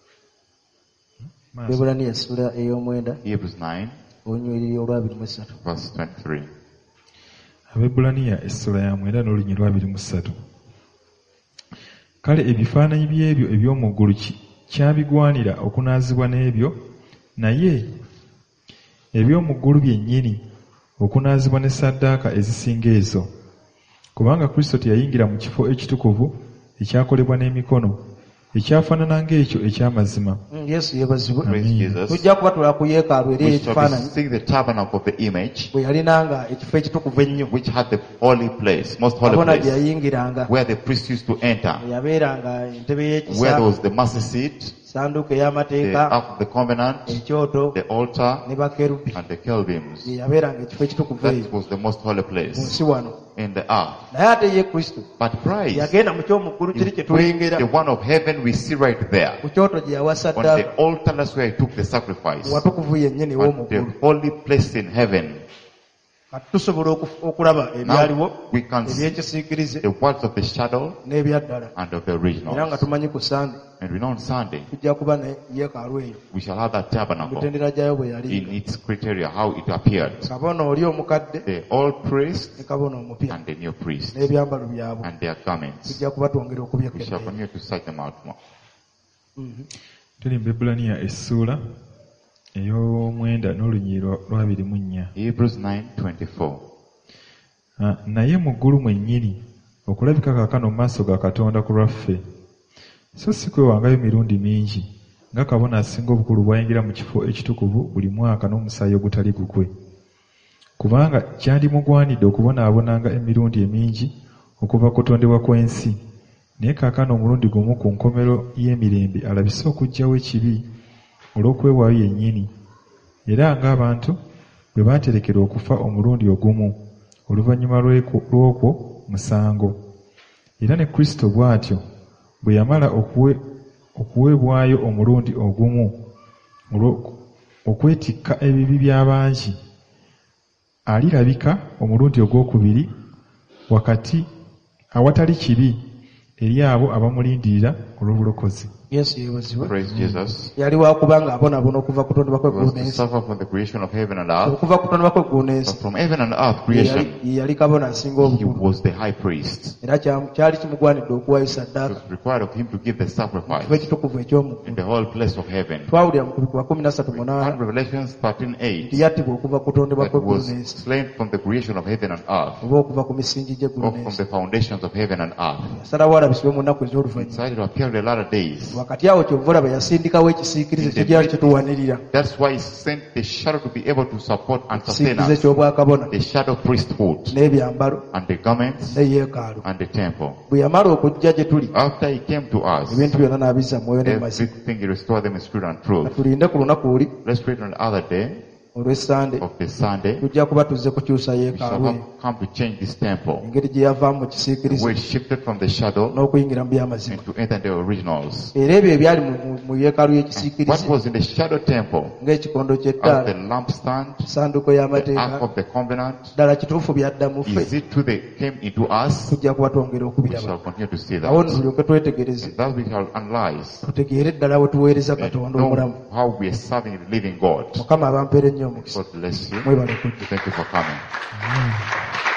Bebulaniya essula ey'omwenda Hebrews nine, olunyiriri olwabiri mu esatu. verse twenty-three. Abebulaniya essula ya mwenda n'olunyiriri lwa abiri mu ssatu. Kale ebifaananyi by'ebyo eby'omu ggulu ki- kyabigwanira okunaazibwa n'ebyo, naye eby'omu ggulu byennyini okunaazibwa ne ssaddaaka ezisinga ezo. Kubanga Kristo teyayingira mu kifo ekitukuvu ekyakolebwa n'emikono, ekyafaanana ng'ekyo eky'amazima. Mm, Yesu yeebazibwe. Praise Amen. Jesus. Tujja kuba tulaba ku yeekaalu eri We shall be ekifaananyi seeing the tabernacle of the image, bwe yalinanga ekifo ekitukuvu ennyo, which had the holy place, most holy kabona gye place, yayingiranga, where the priest used to enter, yabeeranga entebe where y'ekisa, there was the mercy seat, sanduuko the ey'amateeka, ark of the covenant, ekyoto the altar, ne bakerubi. and the cherubims. Ye yabeeranga ekifo ekitukuvu eyo That was the most holy mu place nsi wano. in the earth. Naye ate ye Kristo But Christ, yagenda mu ky'omu ggulu kiri kye tulengera, the one of heaven we see right there, ku kyoto gye yawa on ssaddaaka, the altar, that's where he took the sacrifice. mu watukuvu yennyini w'omu At the ggulu. holy place in heaven. Kati tusobola oku- okulaba ebyaliwo, Now we can see eby'ekisiikirize the words of the shadow n'ebyaddala. and of the Era nga originals. tumanyi ku Sande And we know on Sunday, tujja kuba ne yeekaalu eyo, we shall have that tabernacle emitendera gyayo bwe yali. in its criteria, how it appeared. Kabona oli omukadde The old priest ne kabona omupya and the new priest n'ebyambalo byabwe, and their garments. tujja kuba twongera We shall okubyekkedde. continue to search them out more. Tuli mu Bebulaniya essuula ey'omwenda n'olunyiri lwa- lwabiri mu nnya. Hebrews nine twenty-four. Ah, naye mu ggulu mwennyini okulabika kaakano mu maaso ga Katonda ku lwaffe, so si kwewangayo mirundi mingi nga kabona asinga obukulu bw'ayingira mu kifo ekitukuvu buli mwaka n'omusaayi ogutali gugwe. Kubanga kyandimugwanidde okubonaabonanga emirundi emingi okuva ku kutondebwa kw'ensi, naye kaakano omulundi gumu ku nkomero y'emirembe alabise okuggyawo ekibi olw'okwewaayo yennyini, era ng'abantu bwe baaterekera okufa omulundi ogumu oluvannyuma lw'ekwo- lw'okwo musango. Era ne Kristo bw'atyo bwe yamala okuwe- okuweebwayo omulundi ogumu olwo- okwetikka ebibi by'abangi, alirabika omulundi ogwokubiri wakati awatali kibi eri abo abamulindirira olw'obulokozi. Yesu yeebazibwe. Praise Jesus. Yali wakuba ng'abonaabona okuva ku kutondebwa He was kw'eggulu to n'ensi. suffer from the creation of heaven and earth. Okuva ku kutondebwa kw'eggulu But n'ensi from heaven and earth ye creation, yali- ye yali kabona asinga he obukulu, was the high priest. era kya- kyali kimugwanidde okuwaayo It ssaddaaka was required of him to give the kifo sacrifice ekitukuvu eky'omu in the whole place of heaven. twawulira mu kubikwa kumi na ssatu And munaana Revelations thirteen eight, nti yattibwa okuva ku kutondebwa that kw'eggulu was n'ensi slain from the creation of heaven and earth, oba okuva ku misingi gy'eggulu or from n'ensi. the foundations of heaven and earth. Yasalawo alabisibwe mu nnaku ez'oluvannyuma. Decided to appear in the latter days. Wakati awo kyova olaba yasindikawo ekisiikirize kigyali kyetuwanirira, That's why he sent the shadow to be able to support and sustain ekisiikirize us. ky'obwakabona The shadow of priesthood n'ebyambalo and the garments ne yeekaalu. and the temple. Bwe yamala okujja gye tuli, After he came to us, ebintu byonna n'abizza mu mwoyo ne mu mazima. everything he restored them in spirit and truth. Katulinde ku lunaku luli Let's read on the other day olw'essande of the Sunday. tujja kuba tuzze kukyusa We shall yeekaalu have eyo, come to change this temple. engeri gye yavaamu mu The kisiikirize way it shifted from the shadow n'okuyingira mu by'amazima. and to enter the originals. Era ebyo ebyali mu- mu- mu yeekaalu What y'ekisiikirize was in the shadow temple ng'ekikondo of ky'ettaala, the lampstand, essanduuko the y'amateeka, ark of the covenant, ddala kituufu byadda mu ffe, is it to the came into us? tujja kuba twongera We okubiraba. shall continue to see Awo that. tulyoke twetegereze, And that we shall analyze tutegeere ddala we tuweereza and Katonda know omulamu. how we are serving the living God. Mukama abampeera ennyo omukisa. God bless you. Mwebale kujja. Thank you for coming.